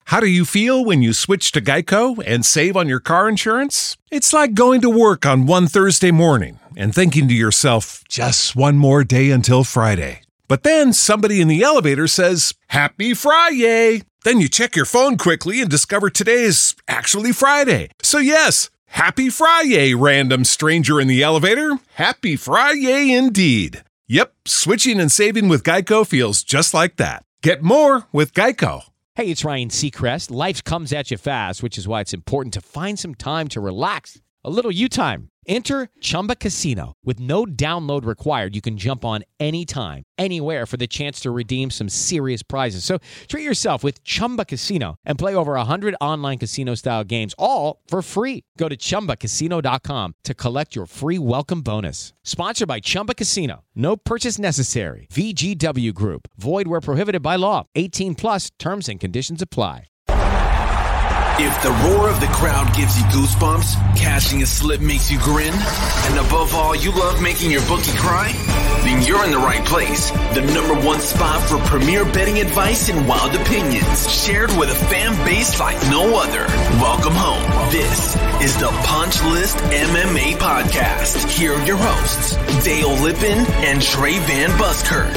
How do you feel when you switch to Geico and save on your car insurance? It's like going to work on one Thursday morning and thinking to yourself, just one more day until Friday. But then somebody in the elevator says, Happy Friday! Then you check your phone quickly and discover today is actually Friday. So yes, Happy Friday, random stranger in the elevator. Happy Friday indeed. Yep, switching and saving with Geico feels just like that. Get more with Geico. Hey, it's Ryan Seacrest. Life comes at you fast, which is why it's important to find some time to relax. A little you time. Enter Chumba Casino. With no download required, you can jump on anytime, anywhere for the chance to redeem some serious prizes. So treat yourself with Chumba Casino and play over 100 online casino-style games, all for free. Go to ChumbaCasino.com to collect your free welcome bonus. Sponsored by Chumba Casino. No purchase necessary. VGW Group. Void where prohibited by law. 18 plus. Terms and conditions apply. If the roar of the crowd gives you goosebumps, cashing a slip makes you grin, and above all, you love making your bookie cry, then you're in the right place. The #1 spot for premier betting advice and wild opinions, shared with a fan base like no other. Welcome home. This is the Punch List MMA Podcast. Here are your hosts, Dale Lippin and Trey Van Buskirk.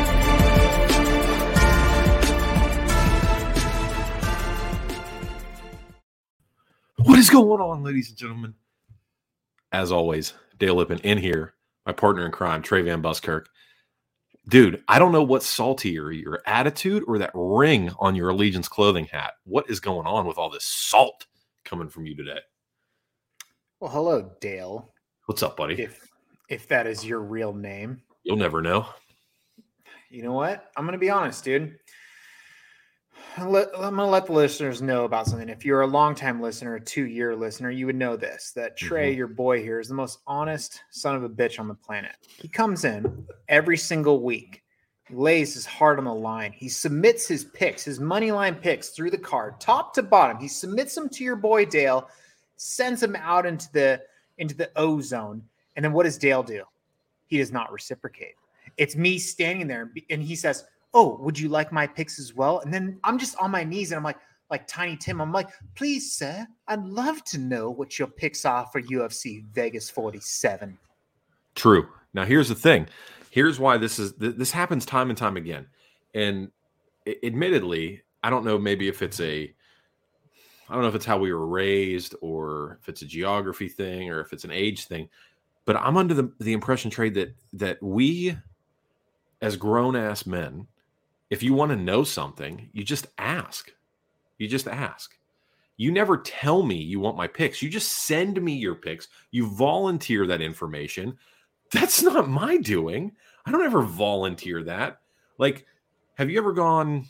What is going on, ladies and gentlemen? As always, Dale Lippin in here, my partner in crime, Trey Van Buskirk. Dude, I don't know what's saltier, your attitude or that ring on your Allegiance clothing hat. What is going on with all this salt coming from you today? Well, hello, Dale. What's up, buddy? If that is your real name. You'll never know. You know what? I'm going to be honest, dude. I'm going to let the listeners know about something. If you're a longtime listener, a 2-year listener, you would know this, that Trey, your boy here, is the most honest son of a bitch on the planet. He comes in every single week. He lays his heart on the line. He submits his picks, his money line picks through the card, top to bottom. He submits them to your boy, Dale, sends them out into the O-zone. And then what does Dale do? He does not reciprocate. It's me standing there, and he says, oh, would you like my picks as well? And then I'm just on my knees, and I'm like Tiny Tim. I'm like, please, sir, I'd love to know what your picks are for UFC Vegas 47. True. Now, here's the thing. Here's why this happens time and time again. And admittedly, I don't know, maybe if it's I don't know if it's how we were raised or if it's a geography thing or if it's an age thing, but I'm under the impression, Trey, that we as grown-ass men, if you want to know something, you just ask. You just ask. You never tell me you want my picks. You just send me your picks. You volunteer that information. That's not my doing. I don't ever volunteer that. Like, have you ever gone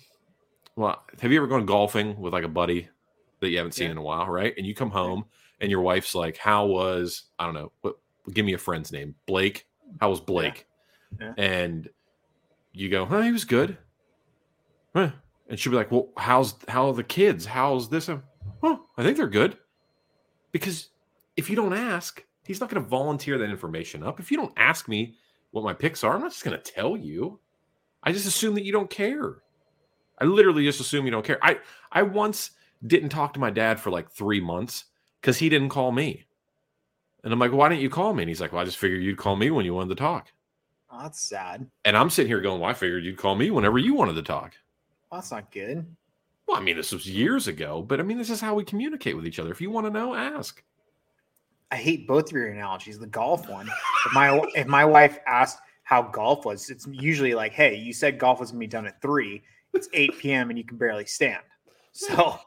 golfing with like a buddy that you haven't seen in a while, right? And you come home and your wife's like, how was, I don't know, give me a friend's name. Blake. How was Blake? Yeah. And you go, he was good. And she'll be like, well, how are the kids? How's this? I think they're good. Because if you don't ask, he's not going to volunteer that information up. If you don't ask me what my picks are, I'm not just going to tell you. I just assume that you don't care. I literally just assume you don't care. I once didn't talk to my dad for like 3 months because he didn't call me. And I'm like, why didn't you call me? And he's like, well, I just figured you'd call me when you wanted to talk. Oh, that's sad. And I'm sitting here going, well, I figured you'd call me whenever you wanted to talk. Well, that's not good. Well, I mean, this was years ago, but I mean, this is how we communicate with each other. If you want to know, ask. I hate both of your analogies. The golf one. If my wife asked how golf was, it's usually like, hey, you said golf was going to be done at 3. It's 8 p.m. and you can barely stand. So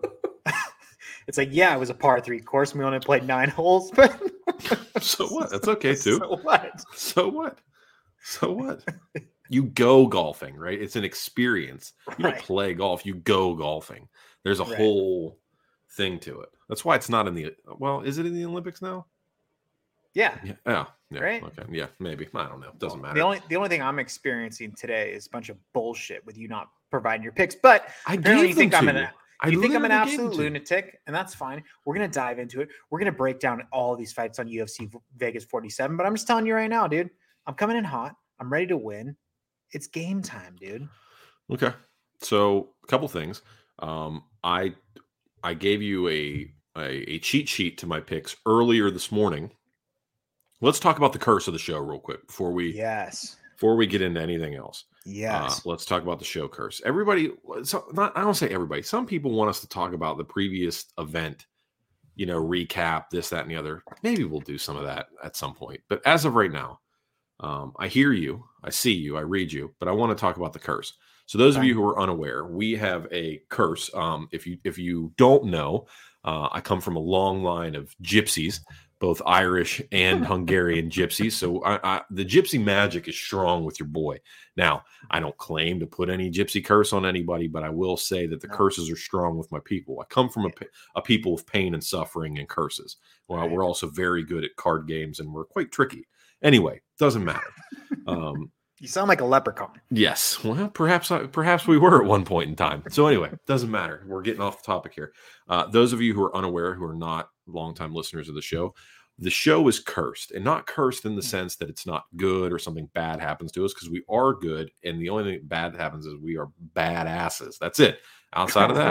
it's like, yeah, it was a par 3 course. And we only played 9 holes, but so what? That's okay too. So what? So what? So what? You go golfing, right? It's an experience. You don't play golf. You go golfing. There's a whole thing to it. That's why it's not in the. Well, is it in the Olympics now? Yeah. Yeah. Right. Okay. Yeah. Maybe. I don't know. It doesn't matter. The only thing I'm experiencing today is a bunch of bullshit with you not providing your picks. But apparently you think I'm an absolute lunatic, and that's fine. We're gonna dive into it. We're gonna break down all these fights on UFC Vegas 47. But I'm just telling you right now, dude. I'm coming in hot. I'm ready to win. It's game time, dude. Okay. So a couple things. I gave you a cheat sheet to my picks earlier this morning. Let's talk about the curse of the show real quick before we get into anything else. Yes. Let's talk about the show curse. Everybody, I don't say everybody. Some people want us to talk about the previous event, recap, this, that, and the other. Maybe we'll do some of that at some point. But as of right now, I hear you, I see you, I read you, but I want to talk about the curse. So those of you who are unaware, we have a curse. If you don't know, I come from a long line of gypsies, both Irish and Hungarian gypsies. So the gypsy magic is strong with your boy. Now, I don't claim to put any gypsy curse on anybody, but I will say that the curses are strong with my people. I come from a people of pain and suffering and curses. Well, we're also very good at card games, and we're quite tricky. Anyway, doesn't matter. You sound like a leprechaun. Yes. Well, perhaps we were at one point in time. So anyway, doesn't matter. We're getting off the topic here. Those of you who are unaware, who are not longtime listeners of the show is cursed, and not cursed in the sense that it's not good or something bad happens to us, because we are good, and the only thing bad happens is we are badasses. That's it. Outside of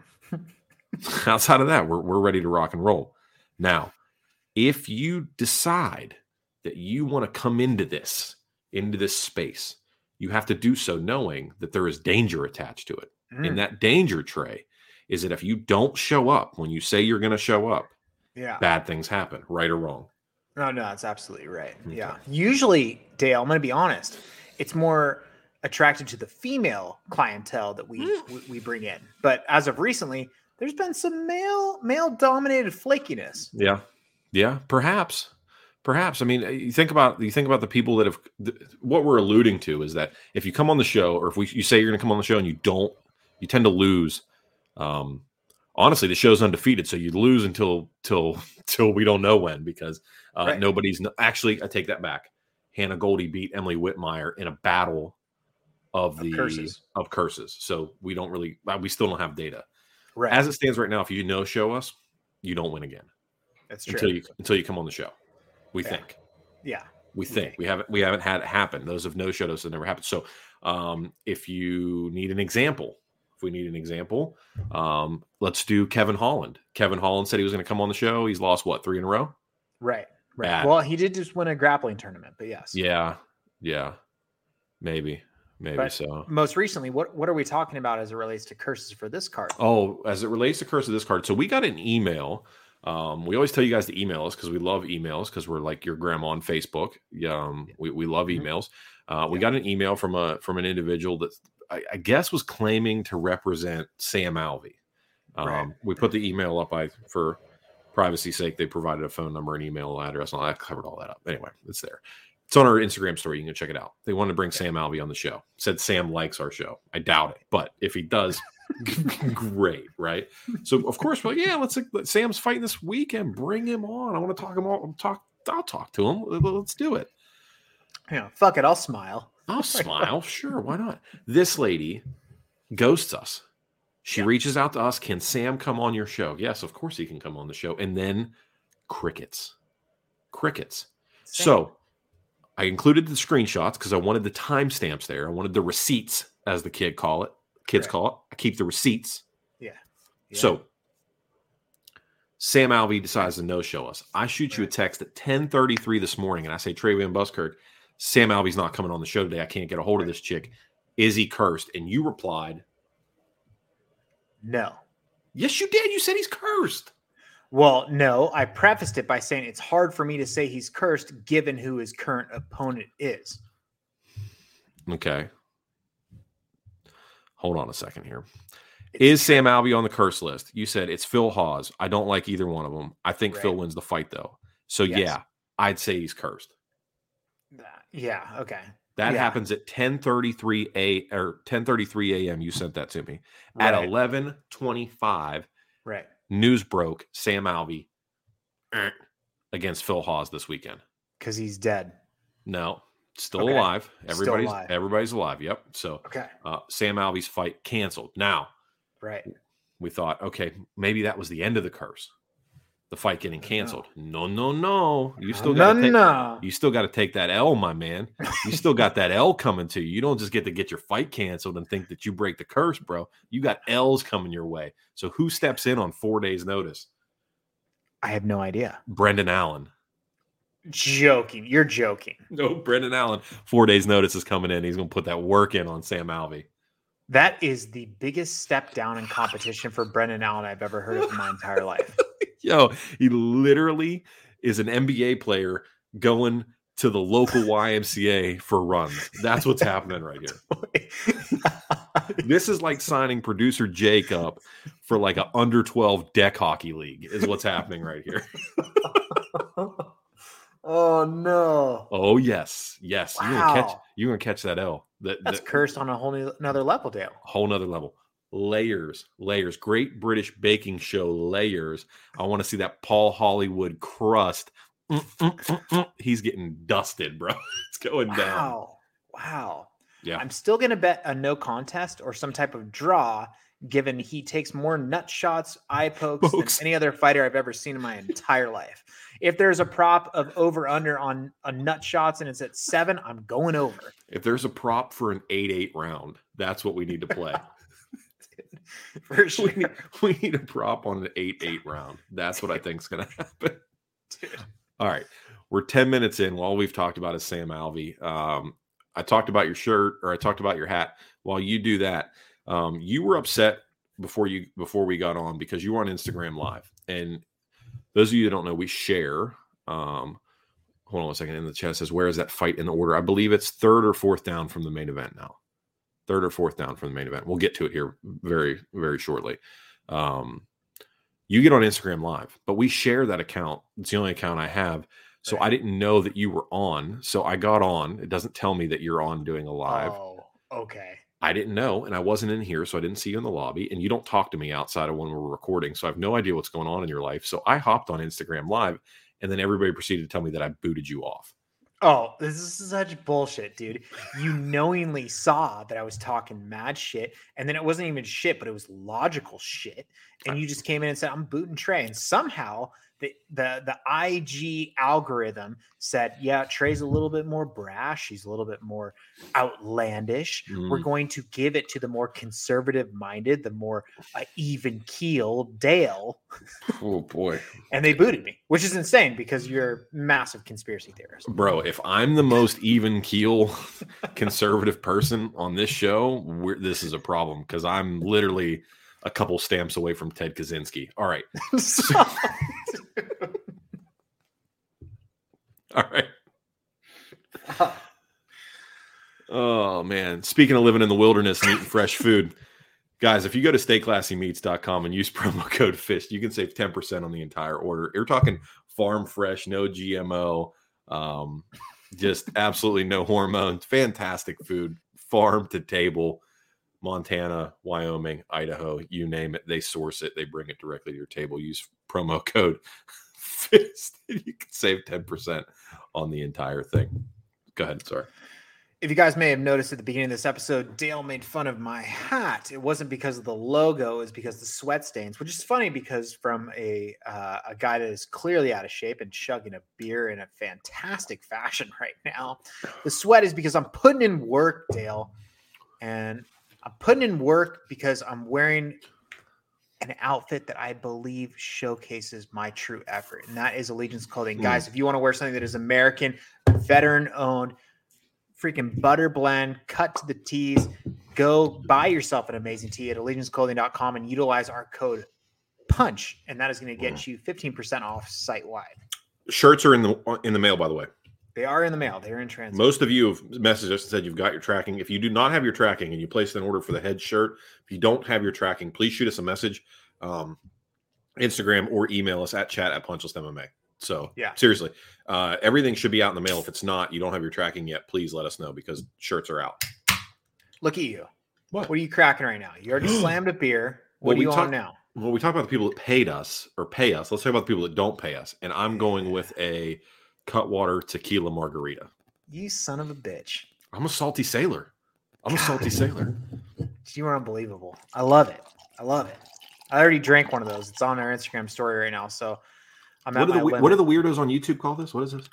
that, we're ready to rock and roll. Now, if you decide that you want to come into this space, you have to do so knowing that there is danger attached to it. And that danger, Trey, is that if you don't show up when you say you're going to show up, bad things happen, right or wrong. No, that's absolutely right. Okay. Yeah. Usually, Dale, I'm going to be honest, it's more attracted to the female clientele that we bring in. But as of recently, there's been some male dominated flakiness. Yeah, perhaps. I mean, you think about the people that have. What we're alluding to is that if you come on the show, or if you say you're going to come on the show and you don't, you tend to lose. Honestly, the show's undefeated, so you lose until we don't know when, because nobody's actually. I take that back. Hannah Goldie beat Emily Whitmire in a battle of curses. So we still don't have data. Right. As it stands right now, if you show us, you don't win again. That's true. Until you come on the show. We think. Yeah. We think. We haven't had it happen. Those have no showed us that never happened. So if you need an example, let's do Kevin Holland. Kevin Holland said he was going to come on the show. He's lost 3 in a row? Right. Bad. Well, he did just win a grappling tournament, but yes. Yeah. Maybe but so. Most recently, what are we talking about as it relates to curses for this card? Oh, as it relates to curse of this card. So we got an email. We always tell you guys to email us because we love emails, because we're like your grandma on Facebook. We love emails. We got an email from an individual that I guess was claiming to represent Sam Alvey. We put the email up. For privacy's sake, they provided a phone number and email address, and I covered all that up. Anyway, it's there. It's on our Instagram story. You can check it out. They wanted to bring Sam Alvey on the show. Said Sam likes our show. I doubt it, but if he does, great, right? So of course, we're like, Sam's fighting this weekend. Bring him on. I want to talk him all. I'll talk to him. Let's do it. Yeah, fuck it. I'll smile. Sure, why not? This lady ghosts us. She reaches out to us. Can Sam come on your show? Yes, of course he can come on the show. And then crickets. So I included the screenshots because I wanted the timestamps there. I wanted the receipts, as the kids call it. I keep the receipts. Yeah. So Sam Alvey decides to no-show us. I shoot you a text at 10:33 this morning, and I say, Trey Van Buskirk, Sam Alvey's not coming on the show today. I can't get a hold of this chick. Is he cursed? And you replied, no. Yes, you did. You said he's cursed. Well, no. I prefaced it by saying it's hard for me to say he's cursed given who his current opponent is. Okay. Hold on a second here. Is Sam Alvey on the curse list? You said it's Phil Hawes. I don't like either one of them. I think Phil wins the fight, though. So, yeah, I'd say he's cursed. Yeah, okay. That happens at 10:33 a.m. You sent that to me. At 11:25, news broke Sam Alvey against Phil Hawes this weekend. Because he's dead. No. Still alive. Everybody's alive. Yep. So Sam Alvey's fight canceled. Now, we thought, okay, maybe that was the end of the curse. the fight getting canceled. No. You still got to take that L, my man. You still got that L coming to you. You don't just get to get your fight canceled and think that you break the curse, bro. You got L's coming your way. So who steps in on 4 days notice? I have no idea. Brendan Allen. Joking. You're joking. No, Brendan Allen. 4 days notice is coming in. He's going to put that work in on Sam Alvey. That is the biggest step down in competition for Brendan Allen I've ever heard of in my entire life. Yo, he literally is an NBA player going to the local YMCA for runs. That's what's happening right here. This is like signing producer Jake up for like an under 12 deck hockey league is what's happening right here. Oh no. Oh yes. Wow. You're gonna catch that L. That's cursed on a whole another level, Dale. Whole nother level. Layers. Great British Baking Show layers. I want to see that Paul Hollywood crust. He's getting dusted, bro. It's going down. Wow. Yeah. I'm still gonna bet a no contest or some type of draw, given he takes more nut shots, eye pokes than any other fighter I've ever seen in my entire life. If there's a prop of over under on a nut shots and it's at 7, I'm going over. If there's a prop for an 8-8 round, that's what we need to play. For sure. We need a prop on an 8-8 round. That's what I think is going to happen. Dude. All right. We're 10 minutes in. All we've talked about is Sam Alvey. I talked about your shirt, or I talked about your hat. While you do that, you were upset before we got on because you were on Instagram Live. And those of you that don't know, we share. Hold on a second. In the chat says, where is that fight in the order? I believe it's 3rd or 4th down from the main event now. 3rd or 4th down from the main event. We'll get to it here very, very shortly. You get on Instagram Live, but we share that account. It's the only account I have. So I didn't know that you were on. So I got on. It doesn't tell me that you're on doing a live. Oh, okay. I didn't know, and I wasn't in here, so I didn't see you in the lobby, and you don't talk to me outside of when we're recording, so I have no idea what's going on in your life. So I hopped on Instagram Live, and then everybody proceeded to tell me that I booted you off. Oh, this is such bullshit, dude. You knowingly saw that I was talking mad shit, and then it wasn't even shit, but it was logical shit. And you just came in and said, I'm booting Trey. And somehow the IG algorithm said, yeah, Trey's a little bit more brash. He's a little bit more outlandish. We're going to give it to the more conservative minded, the more even keel Dale. Oh boy. And they booted me, which is insane because you're a massive conspiracy theorist. Bro, if I'm the most even keel conservative person on this show, this is a problem because I'm literally a couple stamps away from Ted Kaczynski. All right. All right. Oh, man. Speaking of living in the wilderness and eating fresh food, guys, if you go to stayclassymeats.com and use promo code FIST, you can save 10% on the entire order. You're talking farm fresh, no GMO, just absolutely no hormones. Fantastic food, farm to table. Montana, Wyoming, Idaho, you name it. They source it. They bring it directly to your table. Use promo code FIST. You can save 10% on the entire thing. Go ahead. Sorry. If you guys may have noticed at the beginning of this episode, Dale made fun of my hat. It wasn't because of the logo. It was because of the sweat stains, which is funny because from a guy that is clearly out of shape and chugging a beer in a fantastic fashion right now, the sweat is because I'm putting in work, Dale. And I'm putting in work because I'm wearing an outfit that I believe showcases my true effort. And that is Allegiance Clothing. Guys, if you want to wear something that is American, veteran-owned, freaking butter blend, cut to the tees, go buy yourself an amazing tee at allegianceclothing.com and utilize our code PUNCH. And that is going to get you 15% off site-wide. Shirts are in the mail, by the way. They are in the mail. They're in transit. Most of you have messaged us and said you've got your tracking. If you do not have your tracking and you placed an order for the head shirt, if you don't have your tracking, please shoot us a message, Instagram or email us at chat@punchlessmma. So yeah, seriously, everything should be out in the mail. If it's not, you don't have your tracking yet, please let us know because shirts are out. Look at you. What are you cracking right now? You already slammed a beer. What are you on now? Well, we talk about the people that paid us or pay us. Let's talk about the people that don't pay us. And I'm going with a Cutwater tequila margarita. You son of a bitch. I'm a salty sailor. You are unbelievable. I love it. I already drank one of those. It's on our Instagram story right now. So What are the weirdos on YouTube call this? What is this?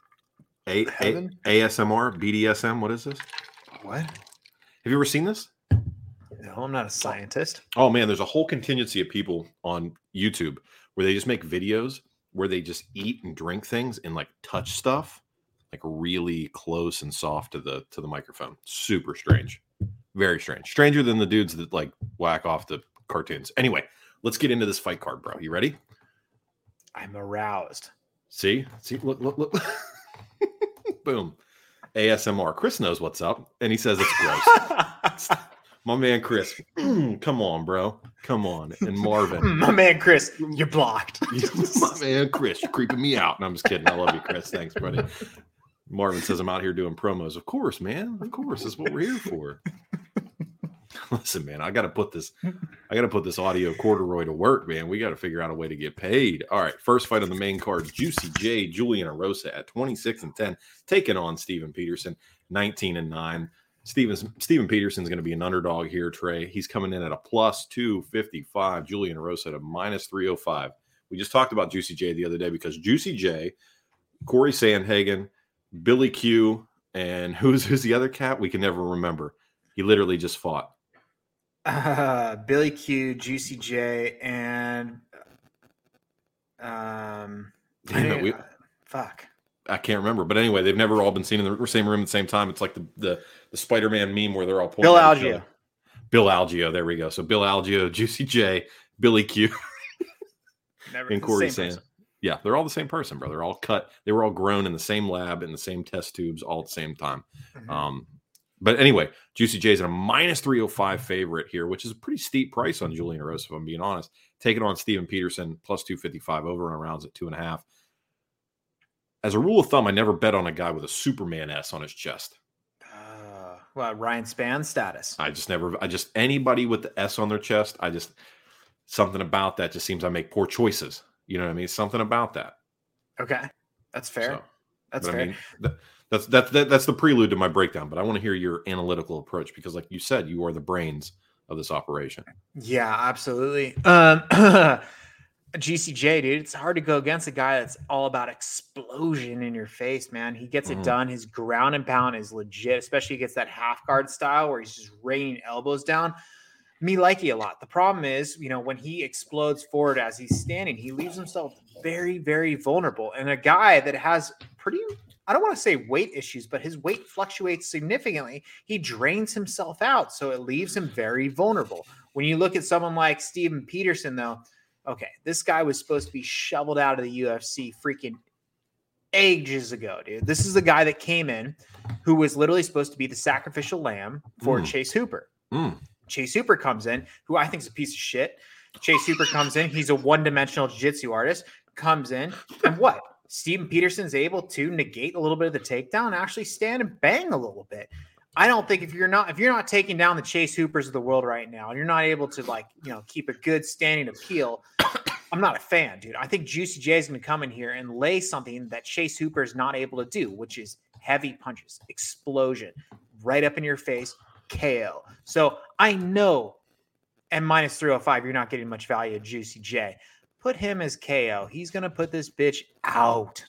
ASMR, BDSM. What is this? What? Have you ever seen this? No, I'm not a scientist. Oh man, there's a whole contingency of people on YouTube where they just make videos where they just eat and drink things and like touch stuff like really close and soft to the microphone. Super strange. Very strange. Stranger than the dudes that like whack off the cartoons. Anyway, let's get into this fight card, bro. You ready? I'm aroused. See, look. Boom. ASMR. Chris knows what's up, and he says it's gross. My man Chris. Come on, bro. Come on. And Marvin. My man Chris, you're blocked. My man Chris, you're creeping me out. And I'm just kidding. I love you, Chris. Thanks, buddy. Marvin says I'm out here doing promos. Of course, man. Of course. That's what we're here for. Listen, man, I gotta put this audio corduroy to work, man. We got to figure out a way to get paid. All right, first fight on the main card: Juicy J, Julian Erosa at 26-10, taking on Steven Peterson, 19-9. Steven Peterson's going to be an underdog here, Trey. He's coming in at a plus 255. Julian Erosa at a minus 305. We just talked about Juicy J the other day because Juicy J, Corey Sandhagen, Billy Q, and who's the other cat? We can never remember. He literally just fought. Billy Q, Juicy J, and fuck. I can't remember, but anyway, they've never all been seen in the same room at the same time. It's like the Spider-Man meme where they're all pointing. Bill Algeo. There we go. So Bill Algeo, Juicy J, Billy Q, and Corey Sand. Yeah, they're all the same person, bro. They're all cut. They were all grown in the same lab in the same test tubes all at the same time. Mm-hmm. But anyway, Juicy J's at a minus 305 favorite here, which is a pretty steep price on Julian Erosa, if I'm being honest. Taking on Steven Peterson, plus 255, over on rounds at 2.5. As a rule of thumb, I never bet on a guy with a Superman S on his chest. Ryan Spann status. Anybody with the S on their chest, something about that just seems I make poor choices. You know what I mean? Something about that. Okay. That's fair. So, that's fair. I mean, that's the prelude to my breakdown, but I want to hear your analytical approach because like you said, you are the brains of this operation. Yeah, absolutely. GCJ, dude, it's hard to go against a guy that's all about explosion in your face, man. He gets it done. His ground and pound is legit, especially against that half guard style where he's just raining elbows down. Me like it a lot. The problem is, when he explodes forward as he's standing, he leaves himself very, very vulnerable. And a guy that has I don't want to say weight issues, but his weight fluctuates significantly. He drains himself out, so it leaves him very vulnerable. When you look at someone like Steven Peterson, though, okay, this guy was supposed to be shoveled out of the UFC freaking ages ago, dude. This is the guy that came in who was literally supposed to be the sacrificial lamb for Chase Hooper. Chase Hooper comes in, who I think is a piece of shit. Chase Hooper comes in. He's a one-dimensional jiu-jitsu artist. Comes in, and what? Steven Peterson's able to negate a little bit of the takedown and actually stand and bang a little bit. I don't think if you're not taking down the Chase Hoopers of the world right now, and you're not able to keep a good standing appeal, I'm not a fan, dude. I think Juicy J is going to come in here and lay something that Chase Hooper is not able to do, which is heavy punches, explosion, right up in your face, KO. So I know at minus 305, you're not getting much value at Juicy J. Put him as KO. He's going to put this bitch out.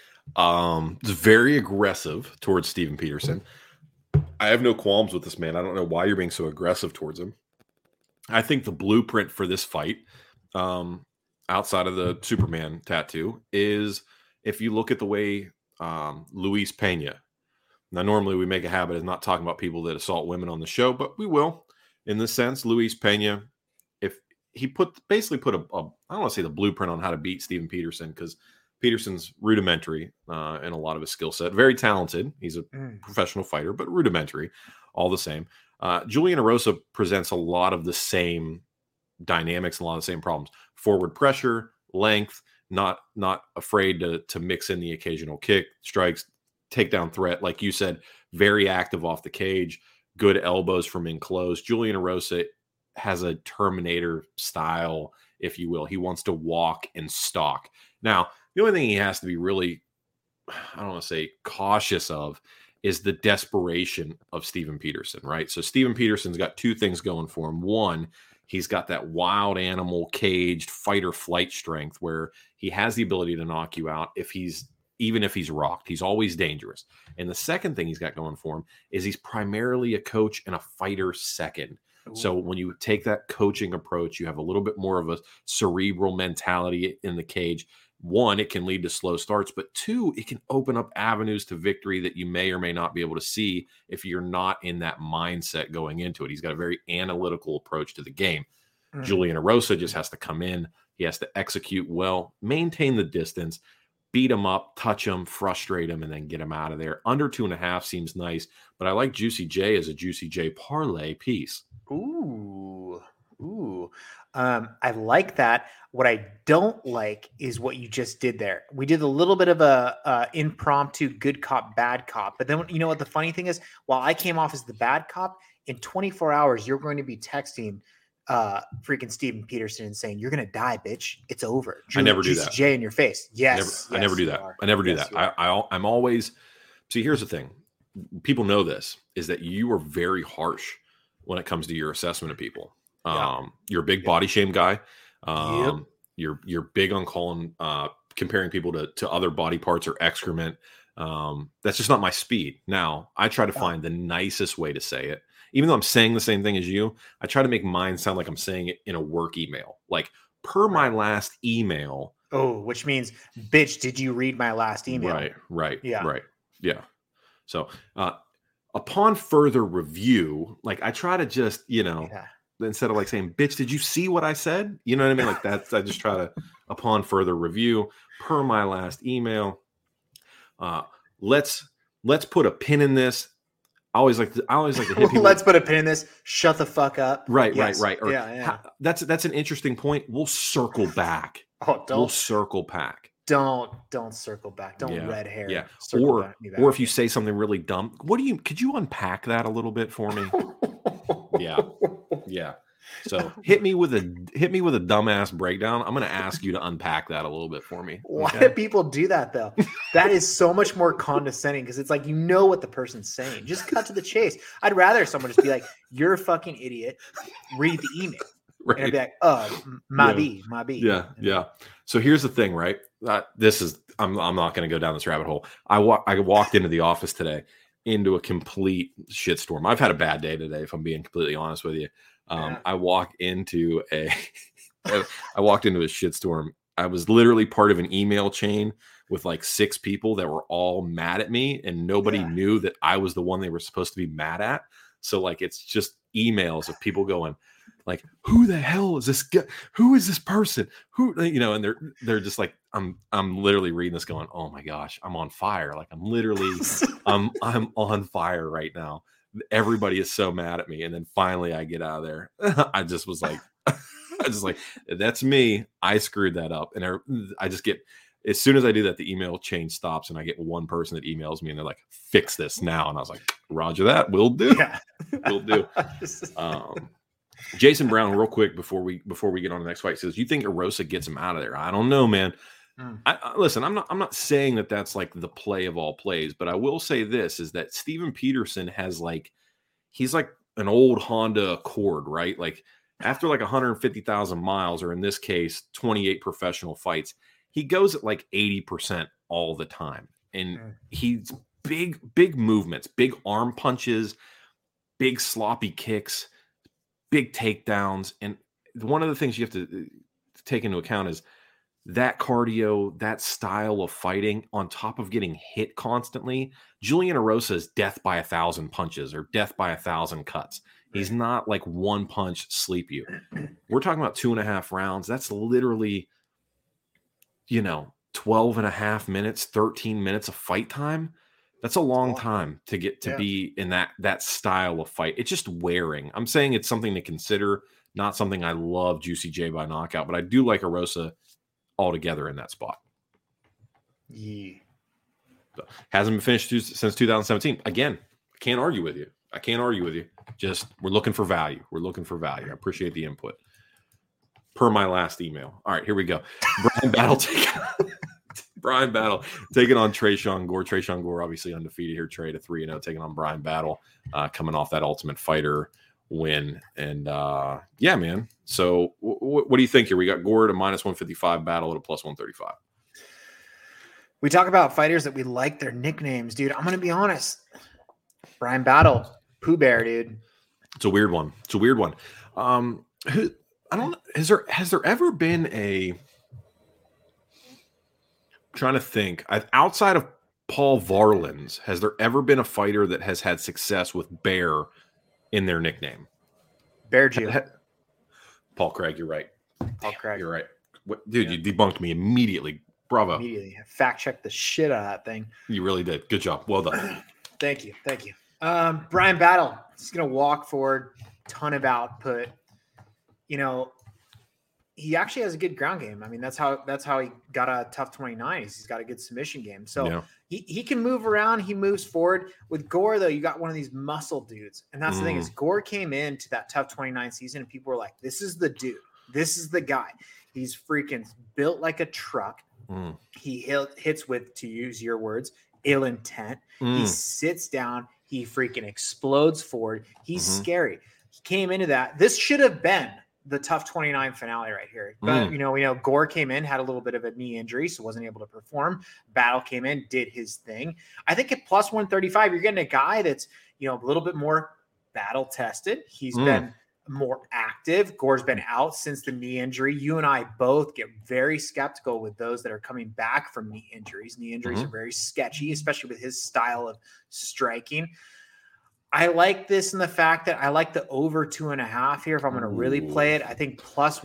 It's very aggressive towards Steven Peterson. I have no qualms with this man. I don't know why you're being so aggressive towards him. I think the blueprint for this fight, outside of the Superman tattoo, is if you look at the way Luis Pena. Now, normally we make a habit of not talking about people that assault women on the show, but we will. In this sense, Luis Pena, if he basically put I don't want to say the blueprint on how to beat Steven Peterson, because Peterson's rudimentary in a lot of his skill set. Very talented. He's a professional fighter, but rudimentary all the same. Julian Erosa presents a lot of the same dynamics and a lot of the same problems. Forward pressure, length, not afraid to mix in the occasional kick, strikes, takedown threat. Like you said, very active off the cage, good elbows from in close. Julian Erosa has a Terminator style, if you will. He wants to walk and stalk. Now, the only thing he has to be really, I don't want to say cautious of, is the desperation of Steven Peterson, right? So Steven Peterson's got two things going for him. One, He's got that wild animal caged fight or flight strength where he has the ability to knock you out even if he's rocked. He's always dangerous. And the second thing he's got going for him is he's primarily a coach and a fighter second. Ooh. So when you take that coaching approach, you have a little bit more of a cerebral mentality in the cage. One, it can lead to slow starts, but two, it can open up avenues to victory that you may or may not be able to see if you're not in that mindset going into it. He's got a very analytical approach to the game. Julian Erosa just has to come in. He has to execute well, maintain the distance, beat him up, touch him, frustrate him, and then get him out of there. Under 2.5 seems nice, but I like Juicy J as a Juicy J parlay piece. Ooh. I like that. What I don't like is what you just did there. We did a little bit of a impromptu good cop, bad cop. But then you know what the funny thing is? While I came off as the bad cop, in 24 hours, you're going to be texting freaking Steven Peterson and saying, "You're going to die, bitch. It's over." I never do that. J in your face. Yes. I never do that. I never do that. I'm always, see, here's the thing. People know this, is that you are very harsh when it comes to your assessment of people. You're a big body shame guy. You're big on calling, comparing people to other body parts or excrement. That's just not my speed. Now, I try to find the nicest way to say it. Even though I'm saying the same thing as you, I try to make mine sound like I'm saying it in a work email. Like, per my last email. Oh, which means, bitch, did you read my last email? Right. Yeah. So, upon further review, like, I try to just, instead of like saying, bitch, did you see what I said? You know what I mean? Like, that's, I just try to, upon further review, per my last email, let's put a pin in this. I always like to hit people. Let's put a pin in this. Shut the fuck up. Right. Or, that's an interesting point. We'll circle back. We'll circle back. Don't circle back. Don't red hair. Yeah. Or if you say something really dumb, could you unpack that a little bit for me? Yeah. So hit me with a dumbass breakdown. I'm going to ask you to unpack that a little bit for me. Why do people do that though? That is so much more condescending because it's like, you know what the person's saying. Just cut to the chase. I'd rather someone just be like, "You're a fucking idiot. Read the email." Right. And I'd be like, my B. Yeah. So here's the thing, right? I'm not going to go down this rabbit hole. I walked into the office today into a complete shitstorm. I've had a bad day today, if I'm being completely honest with you. I walked into a shitstorm. I was literally part of an email chain with like 6 people that were all mad at me, and nobody knew that I was the one they were supposed to be mad at. So like, it's just emails of people going like, "Who the hell is this guy? Who is this person? Who?" And they're just like, I'm literally reading this going, "Oh my gosh, I'm on fire!" Like, I'm literally, I'm on fire right now. Everybody is so mad at me. And then finally I get out of there. I just was like, that's me. I screwed that up. And I just get, as soon as I do that, the email chain stops and I get one person that emails me and they're like, "Fix this now." And I was like, "Roger that. Will do." Yeah. Will do. Jason Brown, real quick, before we get on the next fight, says, "You think Erosa gets him out of there?" I don't know, man. Listen, I'm not saying that that's like the play of all plays, but I will say this is that Steven Peterson has he's like an old Honda Accord, right? Like, after like 150,000 miles, or in this case, 28 professional fights, he goes at like 80% all the time. And he's big movements, big arm punches, big sloppy kicks, big takedowns. And one of the things you have to take into account is that cardio, that style of fighting, on top of getting hit constantly. Julian Erosa is death by 1,000 punches or death by 1,000 cuts. He's not like one punch sleep you. We're talking about 2.5 rounds. That's literally, 12.5 minutes, 13 minutes of fight time. That's a long time to get to be in that style of fight. It's just wearing. I'm saying it's something to consider, not something I love Juicy J by knockout, but I do like Erosa altogether in that spot. Yeah. So, hasn't been finished since 2017. Again, I can't argue with you. Just, we're looking for value. I appreciate the input. Per my last email. All right, here we go. Brian Battle taking on Tresean Gore. Tresean Gore obviously undefeated here. Trade a 3-0, taking on Brian Battle, coming off that Ultimate Fighter win. And yeah, man. So what do you think here? We got Gore at a -155, Battle at a +135. We talk about fighters that we like their nicknames, dude. I'm gonna be honest. Brian Battle, Pooh Bear, dude. It's a weird one. Has there ever been a? I'm trying to think. Outside of Paul Varlins, has there ever been a fighter that has had success with Bear in their nickname? Bear Jew. Paul Craig, you're right. Paul Craig. You're right. Dude, you debunked me immediately. Bravo. Immediately. Fact checked the shit out of that thing. You really did. Good job. Well done. Thank you. Brian Battle. He's going to walk forward, ton of output. You know, he actually has a good ground game. I mean, that's how he got a tough 29. He's got a good submission game. So he can move around. He moves forward. With Gore, though, you got one of these muscle dudes. And that's the thing is Gore came into that tough 29 season and people were like, this is the dude. This is the guy. He's freaking built like a truck. He hits with, to use your words, ill intent. He sits down. He freaking explodes forward. He's scary. He came into that. This should have been the tough 29 finale right here. But, we know Gore came in, had a little bit of a knee injury, so wasn't able to perform. Battle came in, did his thing. I think at +135, you're getting a guy that's, a little bit more battle tested. He's been more active. Gore's been out since the knee injury. You and I both get very skeptical with those that are coming back from knee injuries. Knee injuries are very sketchy, especially with his style of striking. I like this in the fact that I like the over 2.5 here. If I'm going to really play it, I think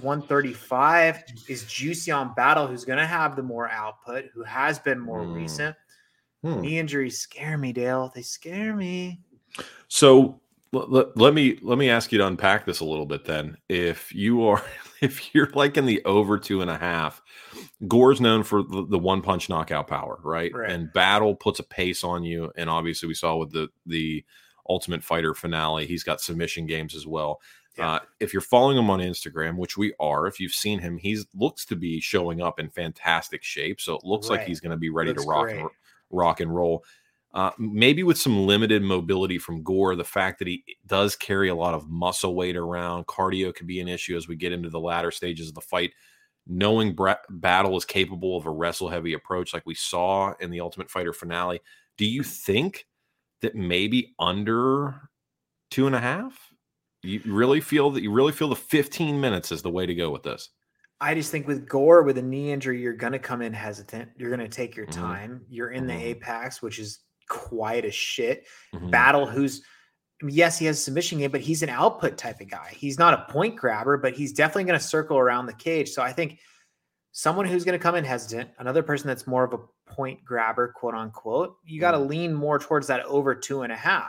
+135 is juicy on Battle, who's going to have the more output, who has been more recent. Knee injuries scare me, Dale. They scare me. So let me ask you to unpack this a little bit then. If you're like in the over 2.5, Gore's known for the one punch knockout power, right? And Battle puts a pace on you. And obviously we saw with the Ultimate Fighter finale, he's got submission games as well. If you're following him on Instagram, which we are, if you've seen him, he looks to be showing up in fantastic shape. So it looks like he's going to be ready to rock and roll. Maybe with some limited mobility from Gore, the fact that he does carry a lot of muscle weight around, cardio could be an issue as we get into the latter stages of the fight. Knowing Battle is capable of a wrestle-heavy approach like we saw in the Ultimate Fighter finale, do you think that maybe under 2.5? You really feel the 15 minutes is the way to go with this? I just think with Gore, with a knee injury, you're going to come in hesitant. You're going to take your time. You're in the apex, which is quiet as shit. Battle, yes, he has a submission game, but he's an output type of guy. He's not a point grabber, but he's definitely going to circle around the cage. So I think someone who's going to come in hesitant, another person that's more of a point grabber, quote unquote, you got to lean more towards that over 2.5.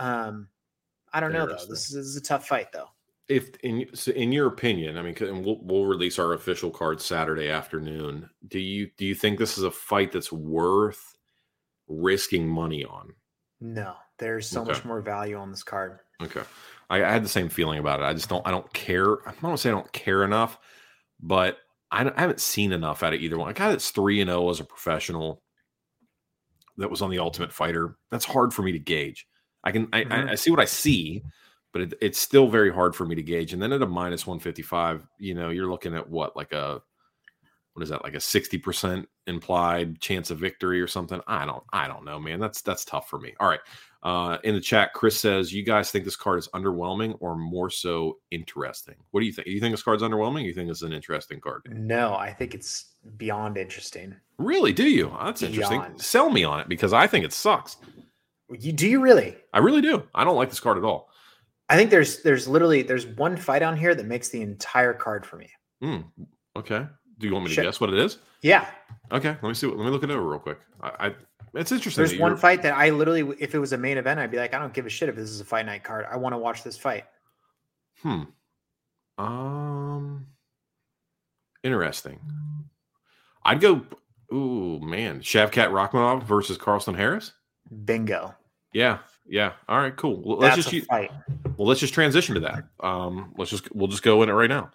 I don't know though. This is a tough fight though. In your opinion, I mean, and we'll release our official card Saturday afternoon. Do you think this is a fight that's worth risking money on? No, there's so much more value on this card. Okay. I had the same feeling about it. I don't care. I don't want to say I don't care enough, but I haven't seen enough out of either one. A guy that's 3-0 as a professional that was on the Ultimate Fighter, that's hard for me to gauge. I see what I see, but it's still very hard for me to gauge. And then at a -155, you're looking at like a 60% implied chance of victory or something. I don't know, man. That's tough for me. All right. In the chat, Chris says, you guys think this card is underwhelming or more so interesting? What do you think? You think this card's underwhelming? Or you think it's an interesting card? No, I think it's beyond interesting. Really? Do you? That's interesting. Sell me on it because I think it sucks. Do you really? I really do. I don't like this card at all. I think there's one fight on here that makes the entire card for me. Okay. Do you want me to guess what it is? Yeah. Okay. Let me see. Let me look it over real quick. It's interesting. There's one fight that I literally, if it was a main event, I'd be like, I don't give a shit if this is a fight night card. I want to watch this fight. Interesting. I'd go. Ooh, man. Shavkat Rakhmonov versus Carlston Harris. Bingo. Yeah. All right. Cool. Well, let's just transition to that. We'll just go in it right now.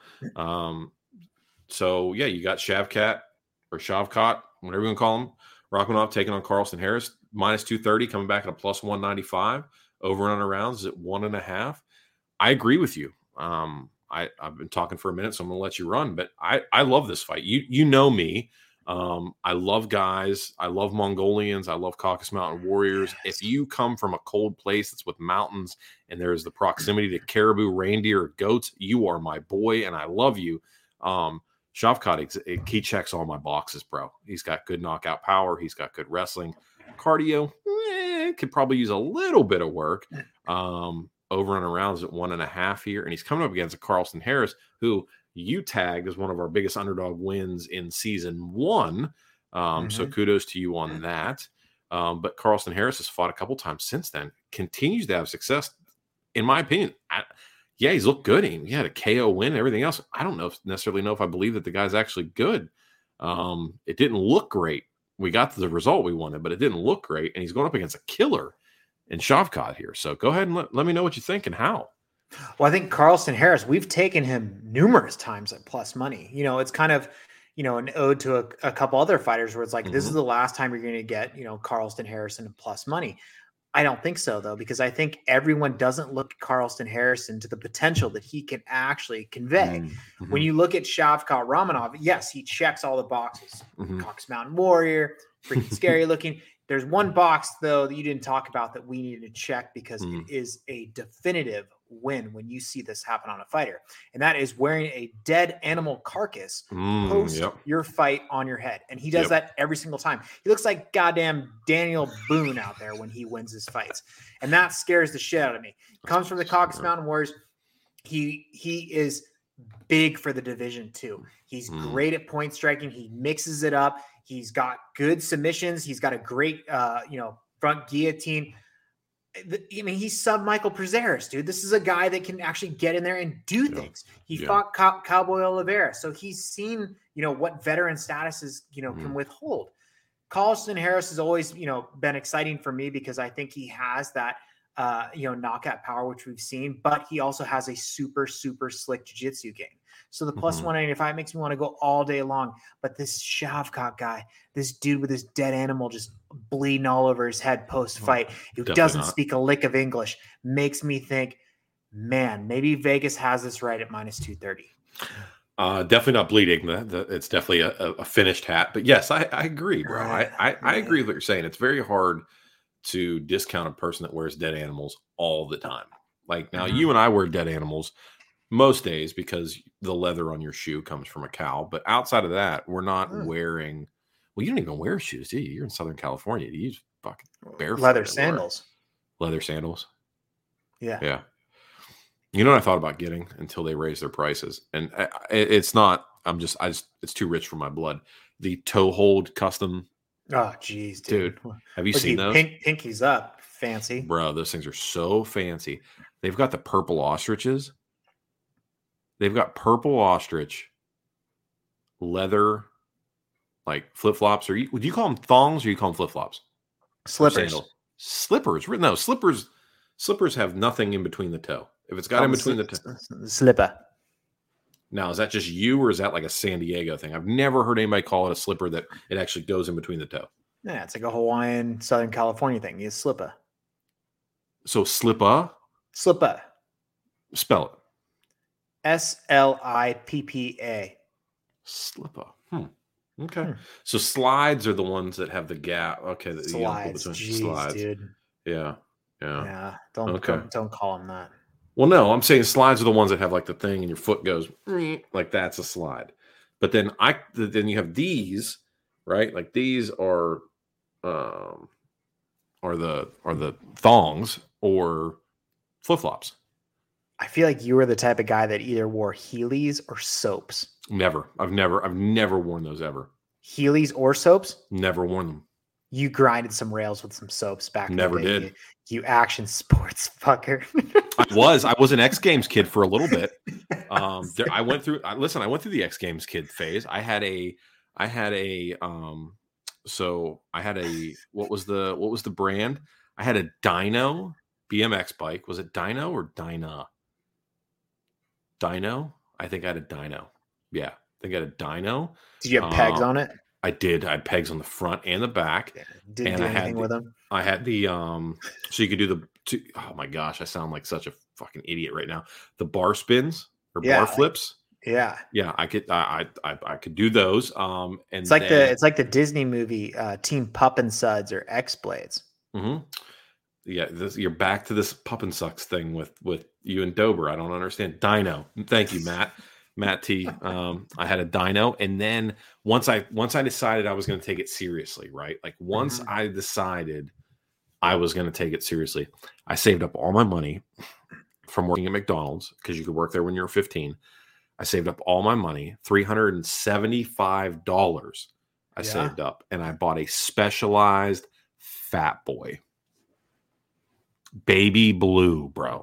So yeah, you got Shavkat, whatever you want to call him, Rakhmonov taking on Carlston Harris, -230, coming back at a +195. Over and under rounds is at 1.5. I agree with you. I've been talking for a minute, so I'm going to let you run. But I love this fight. You know me. I love guys. I love Mongolians. I love Caucasus Mountain Warriors. Yes. If you come from a cold place that's with mountains and there's the proximity to caribou, reindeer, goats, you are my boy, and I love you. Shavkat, he checks all my boxes, bro. He's got good knockout power. He's got good wrestling. Cardio, could probably use a little bit of work. Over and around is at 1.5 here. And he's coming up against a Carlston Harris, who you tagged as one of our biggest underdog wins in season 1. So kudos to you on that. But Carlston Harris has fought a couple times since then, continues to have success, in my opinion. He's looked good. He had a KO win and everything else. I don't necessarily know if I believe that the guy's actually good. It didn't look great. We got the result we wanted, but it didn't look great. And he's going up against a killer in Shavkat here. So go ahead and let me know what you think and how. Well, I think Carlston Harris, we've taken him numerous times at plus money. It's kind of, an ode to a couple other fighters where it's like, this is the last time you're going to get, Carlston Harrison at plus money. I don't think so, though, because I think everyone doesn't look at Carlston Harrison to the potential that he can actually convey. When you look at Shavkat Ramonov, yes, he checks all the boxes. Caucasus Mountain Warrior, freaking scary looking. There's one box, though, that you didn't talk about that we needed to check because it is a definitive win when you see this happen on a fighter. And that is wearing a dead animal carcass post your fight on your head. And he does that every single time. He looks like goddamn Daniel Boone out there when he wins his fights. And that scares the shit out of me. Comes from the Caucasus Mountain Warriors. He is big for the division too. He's great at point striking. He mixes it up. He's got good submissions. He's got a great, front guillotine. I mean, he's sub Michael Prazeres, dude. This is a guy that can actually get in there and do things. He fought Cowboy Oliveira, so he's seen, what veteran statuses, can withhold. Carlston Harris has always, been exciting for me because I think he has that, knockout power, which we've seen, but he also has a super, super slick jiu-jitsu game. So the plus 195 makes me want to go all day long. But this Shavkat guy, this dude with this dead animal just bleeding all over his head post-fight, who doesn't speak a lick of English, makes me think, man, maybe Vegas has this right at minus 230. Definitely not bleeding. It's definitely a finished hat. But yes, I agree, bro. I agree with what you're saying. It's very hard to discount a person that wears dead animals all the time. Like now, you and I wear dead animals most days because the leather on your shoe comes from a cow. But outside of that, we're not wearing. Well, you don't even wear shoes, do you? You're in Southern California. Do you use fucking barefoot leather sandals? Leather sandals. Yeah. You know what I thought about getting until they raised their prices, and it's not. It's too rich for my blood. The toe hold custom. Oh, geez, dude. Have you seen those? Pinkies up, fancy, bro. Those things are so fancy. They've got the purple ostriches. They've got purple ostrich leather, like flip flops. Would you call them thongs or you call them flip flops? Slippers. Slippers. No, slippers. Slippers have nothing in between the toe. If it's got in between the toe, slipper. Now, is that just you or is that like a San Diego thing? I've never heard anybody call it a slipper that it actually goes in between the toe. Yeah, it's like a Hawaiian, Southern California thing. It's slipper. So slipper? Slipper. Spell it. SLIPPA. Slipper. Okay. So slides are the ones that have the gap. Okay. Slides. Jeez, slides. Dude. Yeah. Don't call them that. Well, no, I'm saying slides are the ones that have like the thing and your foot goes like that's a slide. But then you have these, right? Like these are the thongs or flip-flops. I feel like you were the type of guy that either wore Heelys or soaps. Never. I've never worn those ever. Heelys or soaps? Never worn them. You grinded some rails with some soaps back in the day. Never did. You action sports fucker. I was an X Games kid for a little bit. I went through the X Games kid phase. I had a what was the brand? I had a Dyno BMX bike. Was it Dyno or Dyna? Dyno? I think I had a Dyno. Yeah, I think I had a Dyno. Did you have pegs on it? I did. I had pegs on the front and the back. Yeah. Didn't do anything with them. I had the so you could do oh my gosh, I sound like such a fucking idiot right now. The bar spins or Yeah, bar flips. Yeah. Yeah, I could do those. And It's like the Disney movie Team Pup and Suds or X Blades. Mm-hmm. Yeah, you're back to this pup and sucks thing with you and Dober. I don't understand. Dino. Thank you, Matt T. I had a dino, and then once I decided I was going to take it seriously, right? Like once I decided I was going to take it seriously, I saved up all my money from working at McDonald's because you could work there when you were 15. I saved up all my money, $375. I saved up, and I bought a Specialized Fat Boy. Baby blue, bro.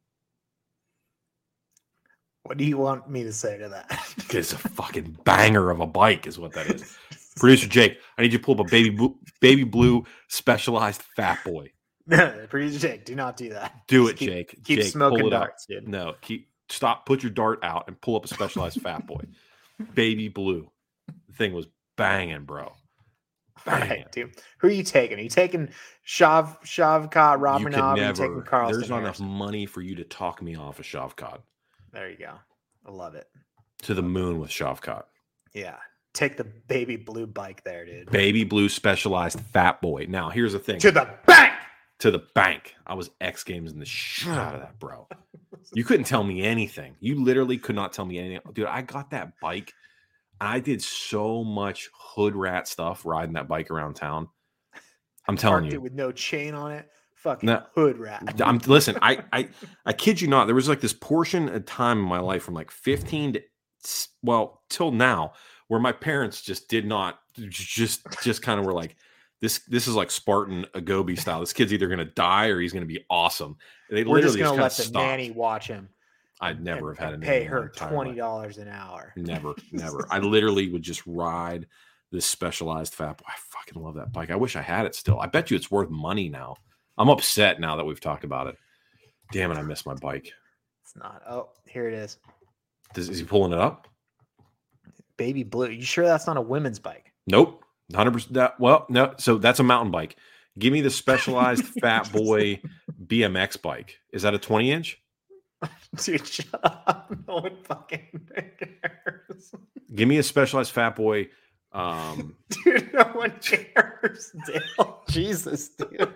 What do you want me to say to that? It's a fucking banger of a bike is what that is. Producer Jake, I need you to pull up a baby blue Specialized Fat Boy. Producer Jake, do not do that. Do it, Jake. Keep Jake, smoking darts, dude. No, put your dart out and pull up a Specialized Fat Boy. Baby blue. The thing was banging, bro. All right, dude. Who are you taking? Are you taking Shavkat Ramanov? Or are you taking Carlson? There's not enough money for you to talk me off of Shavkat. There you go. I love it. To the moon with Shavkat. Yeah. Take the baby blue bike there, dude. Baby blue Specialized Fat Boy. Now, here's the thing. To the bank! To the bank. I was X Games in the shit out of that, bro. You couldn't tell me anything. You literally could not tell me anything. Dude, I got that bike. I did so much hood rat stuff riding that bike around town. I'm telling you. With no chain on it. Fucking hood rat. Listen, I kid you not. There was like this portion of time in my life from like 15 to, till now where my parents just did not, just kind of were like, this is like Spartan Agobi style. This kid's either going to die or he's going to be awesome. We're just going to let the nanny watch him. I'd never have had a pay her $20 an hour. Never. I literally would just ride this Specialized Fat Boy. I fucking love that bike. I wish I had it still. I bet you it's worth money now. I'm upset now that we've talked about it. Damn it, I miss my bike. It's not. Oh, here it is. Is he pulling it up? Baby blue. You sure that's not a women's bike? Nope. 100%. Well, no. So that's a mountain bike. Give me the Specialized Fat Boy BMX bike. Is that a 20-inch? Dude, shut up. No one fucking cares. Give me a Specialized Fat Boy. Dude, no one cares. Dale. Jesus, dude.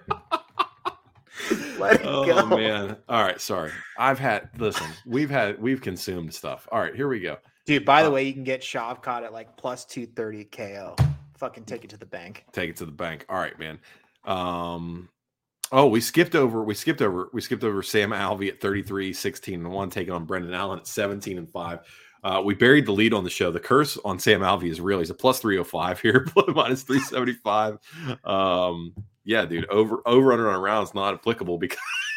Let it go. Oh, man. All right. Sorry. We've consumed stuff. All right. Here we go. Dude, by the way, you can get Shavkat at like plus 230 KO. Fucking take it to the bank. Take it to the bank. All right, man. We skipped over Sam Alvey at 33-16-1, taking on Brendan Allen at 17-5. We buried the lead on the show. The curse on Sam Alvey is real. He's a plus 305 here, minus 375. Yeah, dude, over under on a round is not applicable because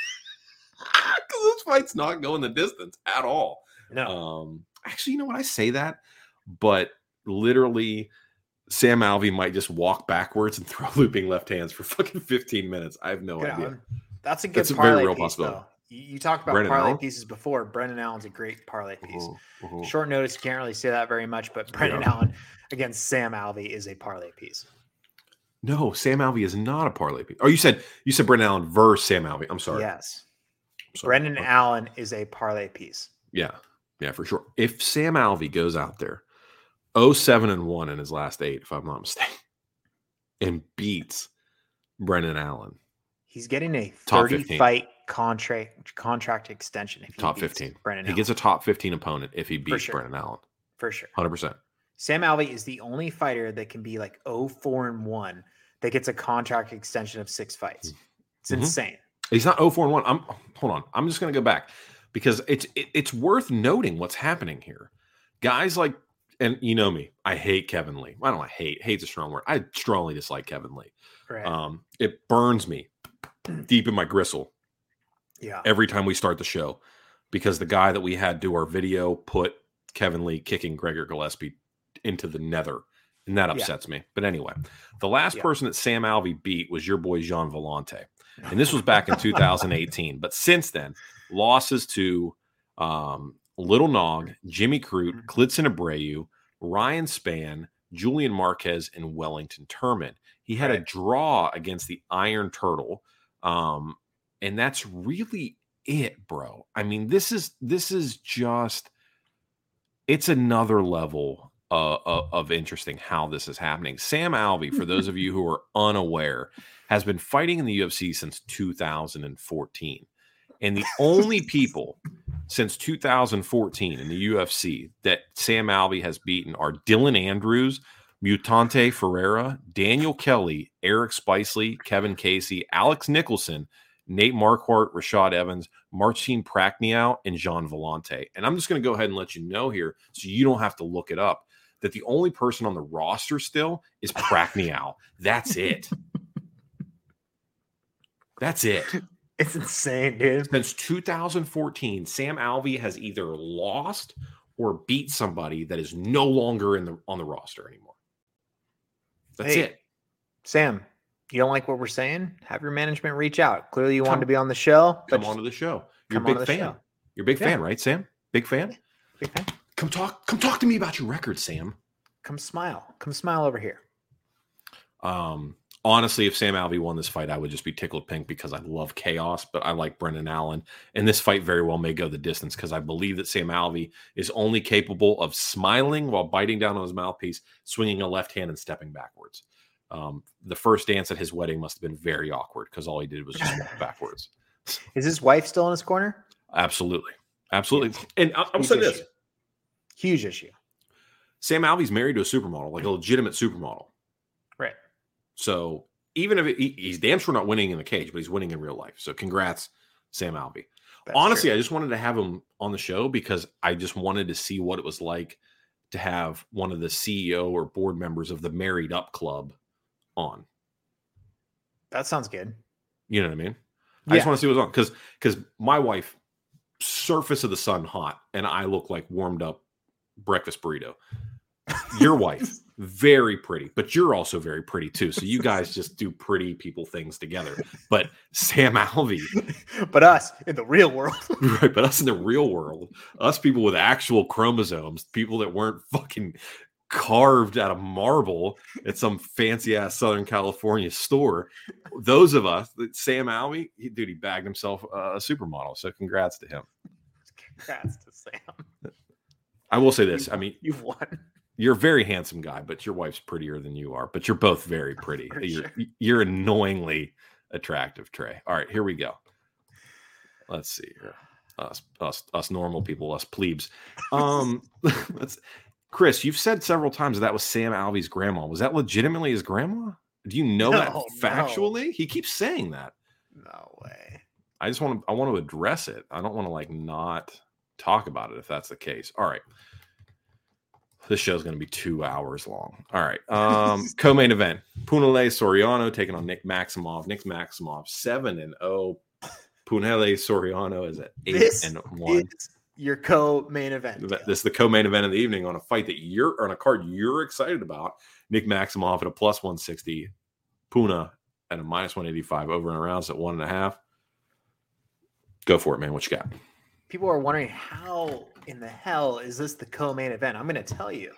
this fight's not going the distance at all. No. Actually, you know what? I say that, but literally Sam Alvey might just walk backwards and throw looping left hands for fucking 15 minutes. I have no idea. That's a good That's a parlay very real piece, possibility. though. You talked about parlay pieces before. Brendan Allen's a great parlay piece. Short notice, you can't really say that very much, but Brendan Allen against Sam Alvey is a parlay piece. No, Sam Alvey is not a parlay piece. Oh, you said Brendan Allen versus Sam Alvey. I'm sorry. Yes. Brendan Allen is a parlay piece. Yeah, for sure. If Sam Alvey goes out there 0-7-1 in his last 8, if I'm not mistaken, and beats Brendan Allen, he's getting a 30-fight contract extension. If he top 15, Brendan he Allen. gets a top 15 opponent if he beats Brendan Allen. For sure, 100%. Sam Alvey is the only fighter that can be like 0-4-1 that gets a contract extension of 6 fights. It's insane. He's not 0-4-1. Hold on. I'm just going to go back because it's worth noting what's happening here. Guys like, and you know me, I hate Kevin Lee. I don't know, hate's a strong word. I strongly dislike Kevin Lee. Right. It burns me deep in my gristle. Yeah. Every time we start the show, because the guy that we had do our video put Kevin Lee kicking Gregor Gillespie into the nether, and that upsets me. But anyway, the last person that Sam Alvey beat was your boy Jean Vellante, and this was back in 2018. But since then, losses to Little Nog, Jimmy Crute, Klidson Abreu, Ryan Spann, Julian Marquez, and Wellington Turman. He had a draw against the Iron Turtle, and that's really it, bro. I mean, this is just, it's another level of interesting how this is happening. Sam Alvey, for those of you who are unaware, has been fighting in the UFC since 2014. And the only people since 2014 in the UFC that Sam Alvey has beaten are Dylan Andrews, Mutante Ferreira, Daniel Kelly, Eric Spicely, Kevin Casey, Alex Nicholson, Nate Marquardt, Rashad Evans, Marcin Prachniow, and Jean Vellante. And I'm just going to go ahead and let you know here, so you don't have to look it up, that the only person on the roster still is Prachniow. That's it. That's it. It's insane, dude. Since 2014, Sam Alvey has either lost or beat somebody that is no longer on the roster anymore. That's it. Sam, you don't like what we're saying? Have your management reach out. Clearly you wanted to be on the show. Come on to the show. You're a big fan. You're a big fan, right, Sam? Big fan? Big fan. Come talk to me about your record, Sam. Come smile. Come smile over here. Honestly, if Sam Alvey won this fight, I would just be tickled pink because I love chaos, but I like Brendan Allen. And this fight very well may go the distance because I believe that Sam Alvey is only capable of smiling while biting down on his mouthpiece, swinging a left hand, and stepping backwards. The first dance at his wedding must have been very awkward because all he did was just walk backwards. Is his wife still in his corner? Absolutely. Absolutely. And I'm saying this. Huge issue. Sam Alvey's married to a supermodel, like a legitimate supermodel. Right. So even if he's damn sure not winning in the cage, but he's winning in real life. So congrats, Sam Alvey. Honestly, true. I just wanted to have him on the show because I just wanted to see what it was like to have one of the CEO or board members of the Married Up Club on. That sounds good. You know what I mean? I just want to see what's on because my wife, surface of the sun hot, and I look like warmed up breakfast burrito. Your wife, very pretty, but you're also very pretty too. So you guys just do pretty people things together. But Sam Alvey, but us in the real world, right? But us in the real world, us people with actual chromosomes, people that weren't fucking carved out of marble at some fancy ass Southern California store. Those of us, Sam Alvey, he bagged himself a supermodel. So congrats to him. Congrats to Sam. I will say this. I mean, you've won. You're a very handsome guy, but your wife's prettier than you are. But you're both very pretty. You're annoyingly attractive, Trey. All right, here we go. Let's see here. Us normal people, us plebes. Chris, you've said several times that was Sam Alvey's grandma. Was that legitimately his grandma? Do you know that factually? No. He keeps saying that. No way. I want to address it. I don't want to not talk about it if that's the case. All right. This show's going to be 2 hours long. All right. Co-main event. Punahele Soriano taking on Nick Maximov. Nick Maximov 7-0. Punahele Soriano is at 8-1. Is your co-main event. This is the co-main event of the evening on a fight that on a card you're excited about. Nick Maximov at a plus 160. Puna at a minus 185. Over and around at 1.5. Go for it, man. What you got? People are wondering how in the hell is this the co-main event? I'm going to tell you.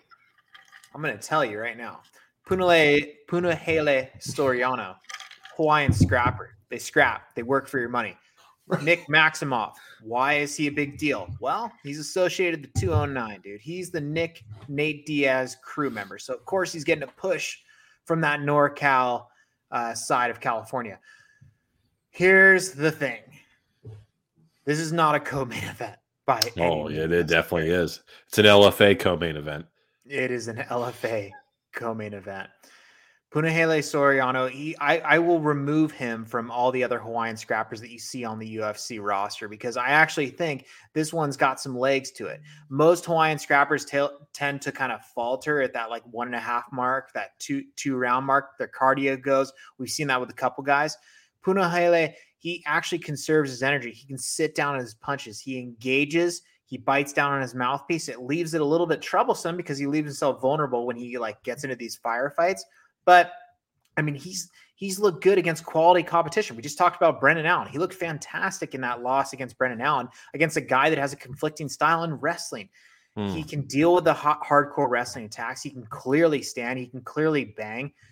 Right now. Punahele Soriano, Hawaiian scrapper. They scrap. They work for your money. Nick Maximov. Why is he a big deal? Well, he's associated with the 209, dude. He's the Nate Diaz crew member. So, of course, he's getting a push from that NorCal side of California. Here's the thing. This is not a co-main event by any means. It definitely is. It's an LFA co-main event. It is an LFA co-main event. Punahele Soriano, I will remove him from all the other Hawaiian scrappers that you see on the UFC roster because I actually think this one's got some legs to it. Most Hawaiian scrappers tend to kind of falter at that 1.5 mark, that two round mark. Their cardio goes. We've seen that with a couple guys. Punahele, he actually conserves his energy. He can sit down on his punches. He engages. He bites down on his mouthpiece. It leaves it a little bit troublesome because he leaves himself vulnerable when he gets into these firefights. But I mean, he's looked good against quality competition. We just talked about Brendan Allen. He looked fantastic in that loss against Brendan Allen, against a guy that has a conflicting style in wrestling. He can deal with the hardcore wrestling attacks. He can clearly stand. He can clearly bang.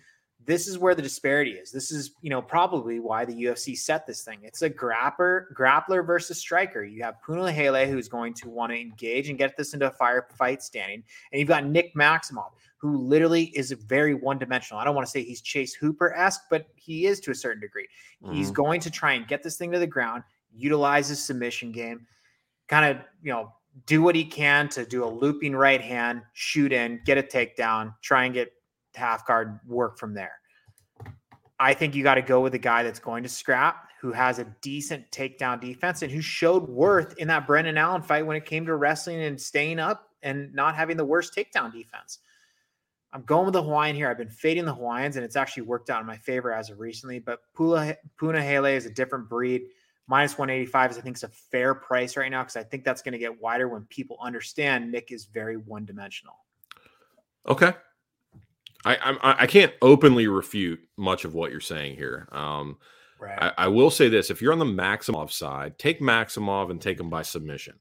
this is where the disparity is. This is, probably why the UFC set this thing. It's a grappler versus striker. You have Punahele, who's going to want to engage and get this into a firefight standing. And you've got Nick Maximov, who literally is very one-dimensional. I don't want to say he's Chase Hooper-esque, but he is to a certain degree. Mm-hmm. He's going to try and get this thing to the ground, utilize his submission game, kind of, do what he can to do a looping right hand, shoot in, get a takedown, try and get half guard work from there. I think you got to go with a guy that's going to scrap, who has a decent takedown defense and who showed worth in that Brendan Allen fight when it came to wrestling and staying up and not having the worst takedown defense. I'm going with the Hawaiian here. I've been fading the Hawaiians and it's actually worked out in my favor as of recently, but Punahele is a different breed. Minus 185 is, I think, is a fair price right now because I think that's going to get wider when people understand Nick is very one-dimensional. Okay. I can't openly refute much of what you're saying here. Right. I will say this. If you're on the Maximov side, take Maximov and take him by submission.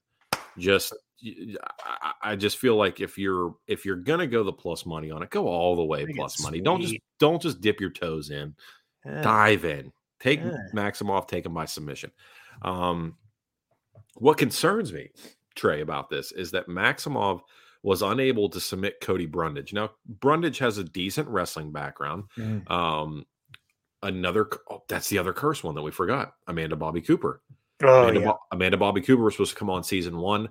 I just feel like if you're going to go the plus money on it, go all the way plus money. Don't just dip your toes in. Dive in. Take Maximov, take him by submission. What concerns me, Trey, about this is that Maximov was unable to submit Cody Brundage. Now, Brundage has a decent wrestling background. That's the other curse one that we forgot. Amanda Bobby Cooper. Amanda Bobby Cooper was supposed to come on season 1,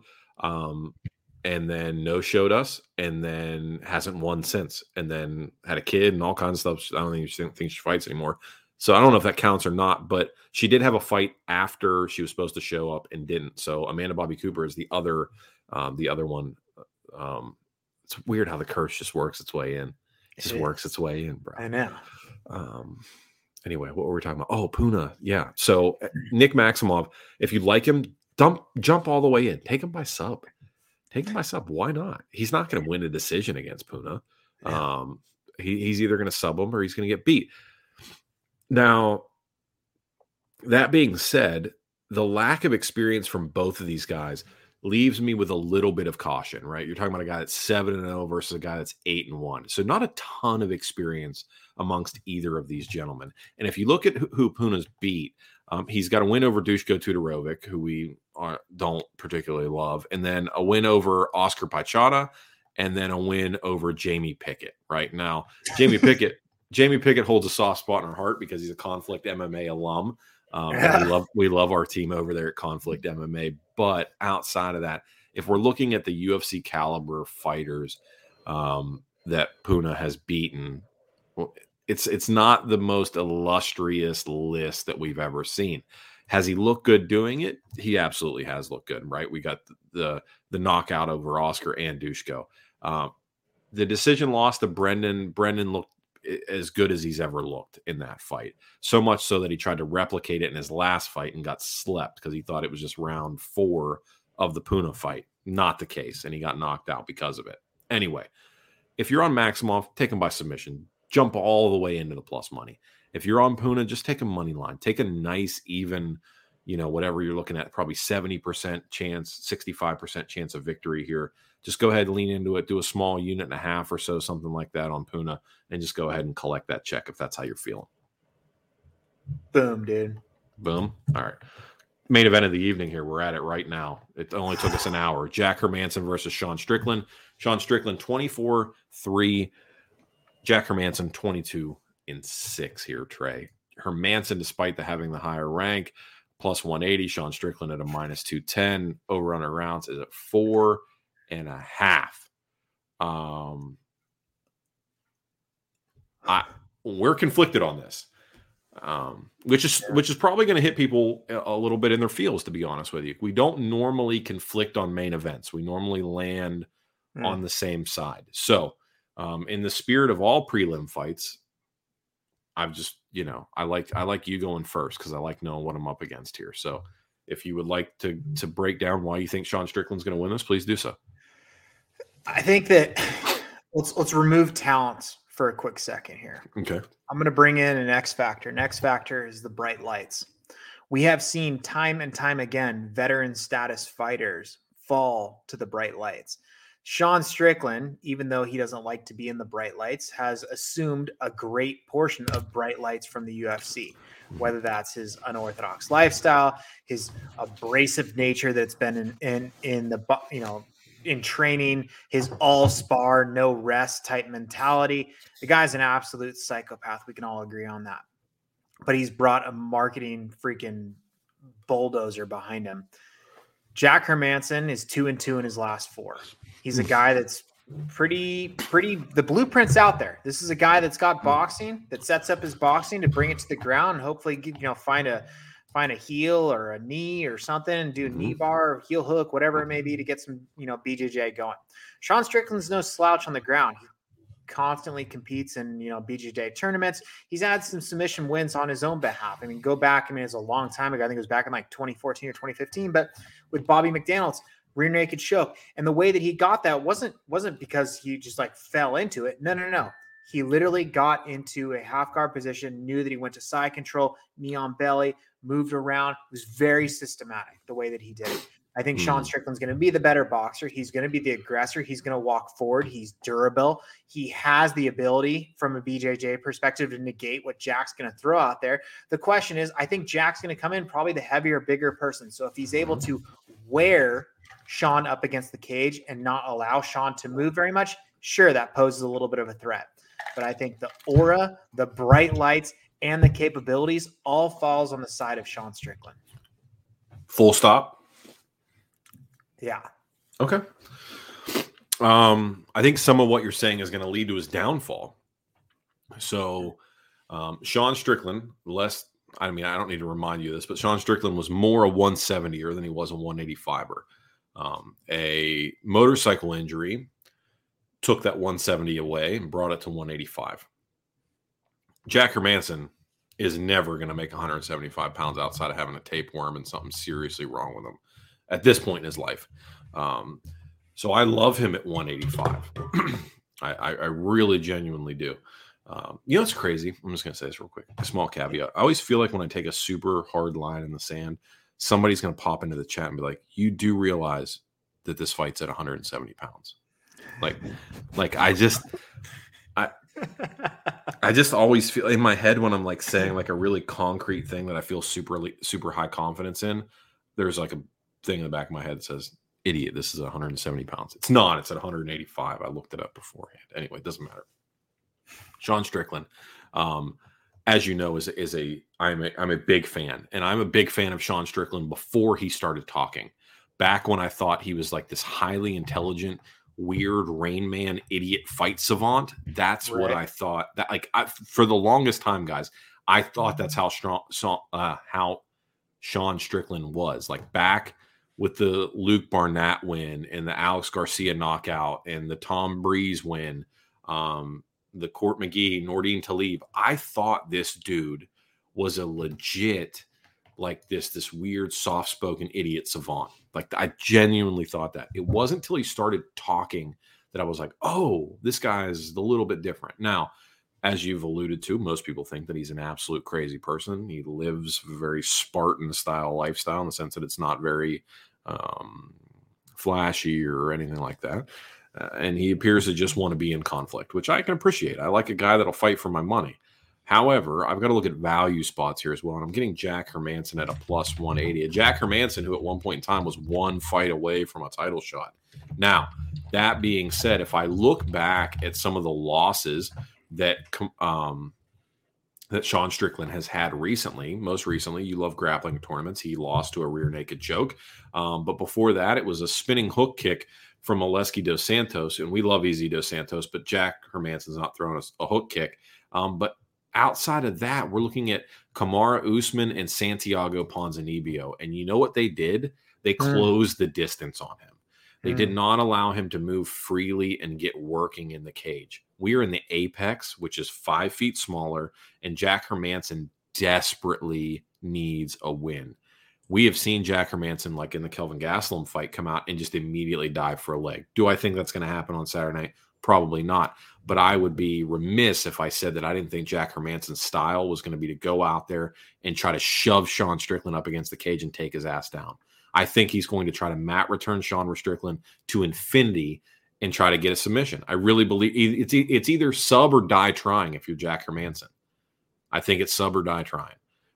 and then no-showed us, and then hasn't won since, and then had a kid and all kinds of stuff. I don't think she fights anymore. So I don't know if that counts or not, but she did have a fight after she was supposed to show up and didn't. So Amanda Bobby Cooper is the other one. It's weird how the curse just works its way in. Works its way in, bro. I know. Anyway, what were we talking about? Oh, Puna. Yeah. So Nick Maximov, if you like him, jump all the way in. Take him by sub. Why not? He's not going to win a decision against Puna. Yeah. He's either going to sub him or he's going to get beat. Now, that being said, the lack of experience from both of these guys leaves me with a little bit of caution, right? You're talking about a guy that's 7-0 versus a guy that's 8-1. So not a ton of experience amongst either of these gentlemen. And if you look at who Puna's beat, he's got a win over Duško Todorovic, who we don't particularly love, and then a win over Oscar Piechota, and then a win over Jamie Pickett. Right now, Jamie Pickett holds a soft spot in our heart because he's a Conflict MMA alum. We love our team over there at Conflict MMA. But outside of that, if we're looking at the UFC caliber fighters that Puna has beaten, it's not the most illustrious list that we've ever seen. Has he looked good doing it? He absolutely has looked good, right? We got the knockout over Oscar and Duško. The decision loss to Brendan looked as good as he's ever looked in that fight. So much so that he tried to replicate it in his last fight and got slept because he thought it was just round 4 of the Puna fight. Not the case. And he got knocked out because of it. Anyway, if you're on Maximov, take him by submission. Jump all the way into the plus money. If you're on Puna, just take a money line. Take a nice, even, whatever you're looking at, probably 70% chance, 65% chance of victory here. Just go ahead and lean into it. Do a small 1.5 units or so, something like that on Puna, and just go ahead and collect that check if that's how you're feeling. Boom, dude. Boom. All right. Main event of the evening here. We're at it right now. It only took us an hour. Jack Hermansson versus Sean Strickland. Sean Strickland 24-3. Jack Hermansson 22-6 here, Trey. Hermansson, despite having the higher rank, plus 180. Sean Strickland at a minus 210. Over under rounds is at 4.5. We're conflicted on this, which is probably going to hit people a little bit in their feels, to be honest with you. We don't normally conflict on main events. We normally land on the same side. So in the spirit of all prelim fights, I've just, I like you going first because I like knowing what I'm up against here. So if you would like to break down why you think Sean Strickland's going to win this, please do so. I think that let's remove talents for a quick second here. Okay. I'm going to bring in an X factor. An X factor is the bright lights. We have seen time and time again veteran status fighters fall to the bright lights. Sean Strickland, even though he doesn't like to be in the bright lights, has assumed a great portion of bright lights from the UFC, whether that's his unorthodox lifestyle, his abrasive nature that's been in the in training, his all spar, no rest type mentality. The guy's an absolute psychopath. We can all agree on that. But he's brought a marketing freaking bulldozer behind him. Jack Hermansson is 2-2 in his last 4. He's a guy that's pretty. The blueprint's out there. This is a guy that's got boxing, that sets up his boxing to bring it to the ground and hopefully find a heel or a knee or something and do a knee bar or heel hook, whatever it may be, to get some BJJ going. Sean Strickland's no slouch on the ground. He constantly competes in BJJ tournaments. He's had some submission wins on his own behalf. I mean, go back. I mean, it's a long time ago. I think it was back in like 2014 or 2015. But with Bobby McDaniel's rear naked choke, and the way that he got that wasn't because he just like fell into it. No. He literally got into a half guard position, knew that he went to side control, knee on belly, moved around. It was very systematic the way that he did it. I think Sean Strickland's going to be the better boxer. He's going to be the aggressor. He's going to walk forward. He's durable. He has the ability from a BJJ perspective to negate what Jack's going to throw out there. The question is, I think Jack's going to come in probably the heavier, bigger person. So if he's able to wear Sean up against the cage and not allow Sean to move very much, sure, that poses a little bit of a threat. But I think the aura, the bright lights, and the capabilities all falls on the side of Sean Strickland. Full stop. Yeah. Okay. I think some of what you're saying is going to lead to his downfall. So Sean Strickland, I don't need to remind you of this, but Sean Strickland was more a 170er than he was a 185er. A motorcycle injury took that 170 away and brought it to 185. Jack Hermansson is never going to make 175 pounds outside of having a tapeworm and something seriously wrong with him at this point in his life. So I love him at 185. I really genuinely do. It's crazy. I'm just going to say this real quick. A small caveat. I always feel like when I take a super hard line in the sand, somebody's going to pop into the chat and be like, you do realize that this fight's at 170 pounds. I just always feel in my head when I'm like saying like a really concrete thing that I feel super high confidence in, there's like a thing in the back of my head that says, idiot, this is 170 pounds. It's not. It's at 185. I looked it up beforehand. Anyway, it doesn't matter. Sean Strickland, as you know, I'm a big fan, and I'm a big fan of Sean Strickland before he started talking. Back when I thought he was like this highly intelligent, weird Rain Man idiot fight savant. That's right. What I thought. That for the longest time, guys, I thought that's how Sean Strickland was. Like back with the Luke Barnett win and the Alex Garcia knockout and the Tom Breeze win, the Court McGee, Nordine Talib. I thought this dude was a legit, like this weird, soft-spoken idiot savant. Like I genuinely thought that. It wasn't until he started talking that I was like, oh, this guy is a little bit different. Now, as you've alluded to, most people think that he's an absolute crazy person. He lives a very Spartan-style lifestyle in the sense that it's not very flashy or anything like that. And he appears to just want to be in conflict, which I can appreciate. I like a guy that'll fight for my money. However, I've got to look at value spots here as well. And I'm getting Jack Hermansson at a plus 180. A Jack Hermansson, who at one point in time was one fight away from a title shot. Now, that being said, if I look back at some of the losses that Sean Strickland has had recently, most recently, you love grappling tournaments. He lost to a rear naked choke. But before that, it was a spinning hook kick from Oleski Dos Santos. And we love Easy Dos Santos, but Jack Hermansson's not throwing a hook kick. But outside of that, we're looking at Kamaru Usman and Santiago Ponzinibbio. And you know what they did? They closed the distance on him. They did not allow him to move freely and get working in the cage. We are in the apex, which is 5 feet smaller, and Jack Hermansson desperately needs a win. We have seen Jack Hermansson, like in the Kelvin Gastelum fight, come out and just immediately dive for a leg. Do I think that's going to happen on Saturday night? Probably not. But I would be remiss if I said that I didn't think Jack Hermansson's style was going to be to go out there and try to shove Sean Strickland up against the cage and take his ass down. I think he's going to try to mat return Sean Strickland to infinity and try to get a submission. I really believe it's either sub or die trying if you're Jack Hermansson. I think it's sub or die trying.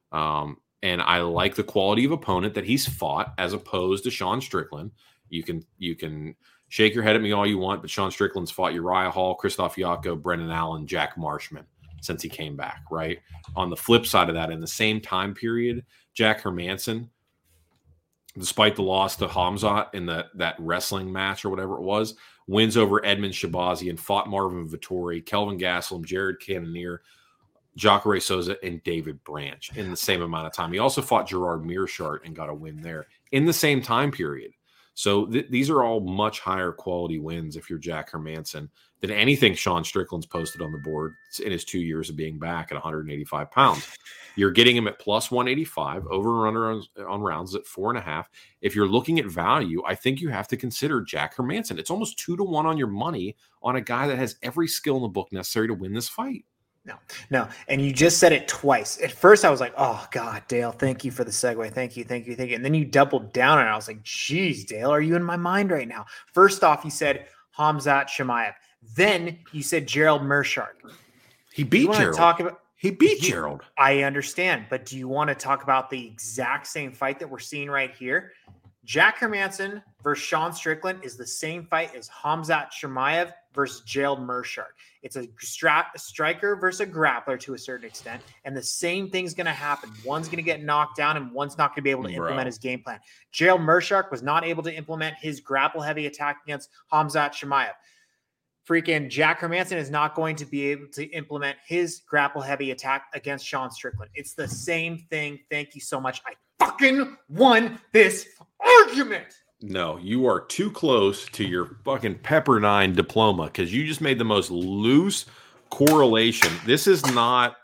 And I like the quality of opponent that he's fought as opposed to Sean Strickland. You can shake your head at me all you want, but Sean Strickland's fought Uriah Hall, Christoph Yako, Brendan Allen, Jack Marshman since he came back, right? On the flip side of that, in the same time period, Jack Hermansson, despite the loss to Hamzat in that wrestling match or whatever it was, wins over Edmund Shabazian, fought Marvin Vettori, Kelvin Gastelum, Jared Cannonier, Jacare Souza, and David Branch in the same amount of time. He also fought Gerard Mearshart and got a win there in the same time period. So these are all much higher quality wins if you're Jack Hermansson than anything Sean Strickland's posted on the board in his 2 years of being back at 185 pounds. You're getting him at plus 185, over and under on rounds at 4.5. If you're looking at value, I think you have to consider Jack Hermansson. It's almost 2-1 on your money on a guy that has every skill in the book necessary to win this fight. No. And you just said it twice. At first I was like, oh God, Dale, thank you for the segue. Thank you. And then you doubled down and I was like, geez, Dale, are you in my mind right now? First off, you said Hamzat Chimaev. Then you said Gerald Mearshart. He beat Gerald. He beat Gerald. I understand. But do you want to talk about the exact same fight that we're seeing right here? Jack Hermansson versus Sean Strickland is the same fight as Hamzat Chimaev versus Gerald Mearshart. It's a striker versus a grappler to a certain extent, and the same thing's going to happen. One's going to get knocked down, and one's not going to be able to implement his game plan. Gerald Mearshart was not able to implement his grapple-heavy attack against Hamzat Chimaev. Freaking Jack Hermansson is not going to be able to implement his grapple-heavy attack against Sean Strickland. It's the same thing. Thank you so much. I fucking won this argument. No, you are too close to your fucking Pepperdine diploma because you just made the most loose correlation. This is not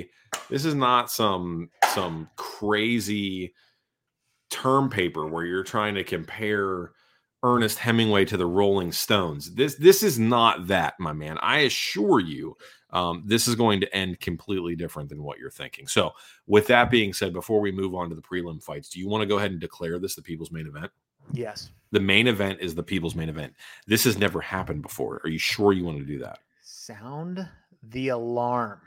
some crazy term paper where you're trying to compare Ernest Hemingway to the Rolling Stones. This is not that, my man. I assure you, this is going to end completely different than what you're thinking. So with that being said, before we move on to the prelim fights, do you want to go ahead and declare this the people's main event? Yes. The main event is the people's main event. This has never happened before. Are you sure you want to do that? Sound the alarm.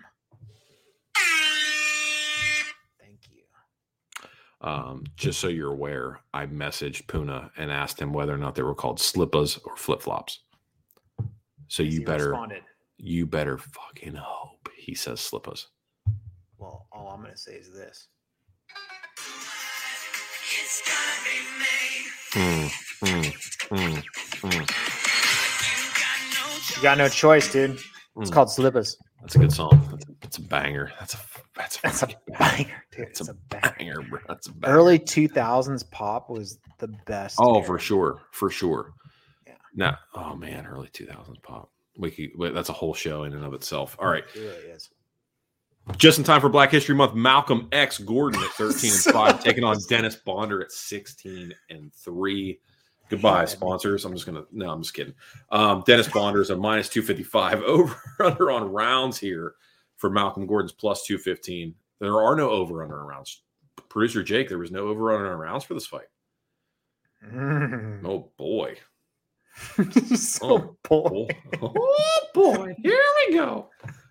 Thank you. Just so you're aware, I messaged Puna and asked him whether or not they were called slippas or flip-flops. So you better fucking hope he says slippas. Well, all I'm going to say is this. It's gotta be made. You got no choice, dude. It's called Slippas. That's a good song. That's a banger. That's a banger, dude. It's a banger, bro. That's a banger. Early 2000s pop was the best. Oh, era. For sure. Yeah. Now, oh man, early 2000s pop. That's a whole show in and of itself. All right. It really is. Just in time for Black History Month, Malcolm X Gordon at 13-5, taking on Dennis Bonder at 16-3. Goodbye, sponsors. I'm just kidding. Dennis Bonder is a minus 255 over under on rounds here for Malcolm Gordon's plus 215. There are no over under rounds. Producer Jake, there was no over under rounds for this fight. Oh boy. Boy. Oh boy. Here we go.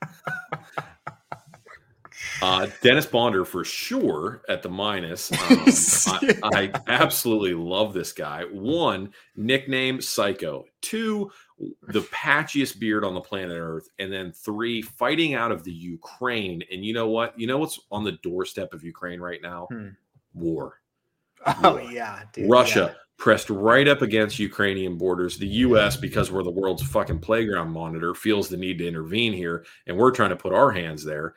Dennis Bonder for sure at the minus. I absolutely love this guy. 1, nickname Psycho. 2, the patchiest beard on the planet Earth. And then 3, fighting out of the Ukraine. And you know what? You know what's on the doorstep of Ukraine right now? War. Oh, yeah. Dude, Russia pressed right up against Ukrainian borders. The U.S., because we're the world's fucking playground monitor, feels the need to intervene here. And we're trying to put our hands there.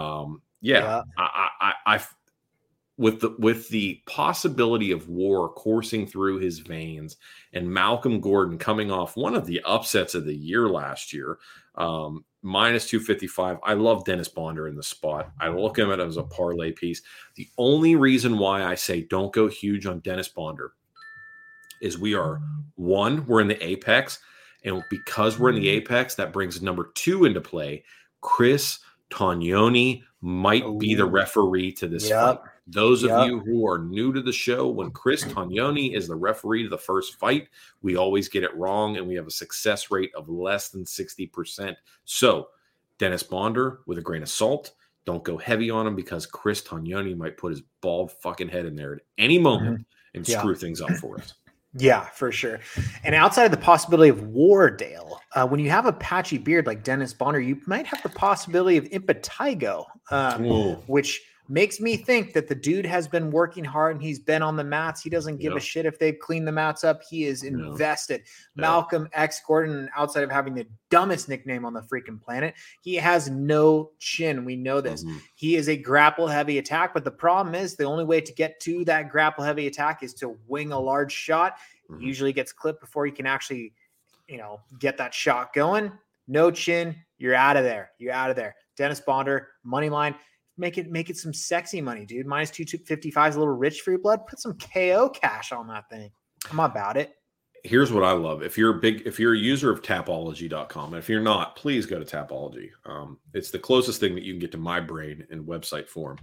I with the possibility of war coursing through his veins and Malcolm Gordon coming off one of the upsets of the year last year, minus 255. I love Dennis Bonder in the spot. I look at him as a parlay piece. The only reason why I say don't go huge on Dennis Bonder is we're in the apex, and because we're in the apex, that brings number 2 into play. Chris Tognoni might be the referee to this fight. Those of you who are new to the show, when Chris Tognoni is the referee to the first fight, we always get it wrong, and we have a success rate of less than 60%. So, Dennis Bonder, with a grain of salt, don't go heavy on him because Chris Tognoni might put his bald fucking head in there at any moment and screw things up for us. Yeah, for sure. And outside of the possibility of Wardale, when you have a patchy beard like Dennis Bonder, you might have the possibility of impetigo, which makes me think that the dude has been working hard and he's been on the mats. He doesn't give a shit if they've cleaned the mats up. He is invested. Malcolm X Gordon, outside of having the dumbest nickname on the freaking planet, he has no chin. We know this. He is a grapple heavy attack, but the problem is the only way to get to that grapple heavy attack is to wing a large shot. Usually gets clipped before you can actually, get that shot going. No chin. You're out of there. You're out of there. Dennis Bonder, money line. Make it some sexy money, dude. Minus 255 is a little rich for your blood. Put some KO cash on that thing. I'm about it. Here's what I love. If you're a user of Tapology.com, and if you're not, please go to Tapology. It's the closest thing that you can get to my brain in website form.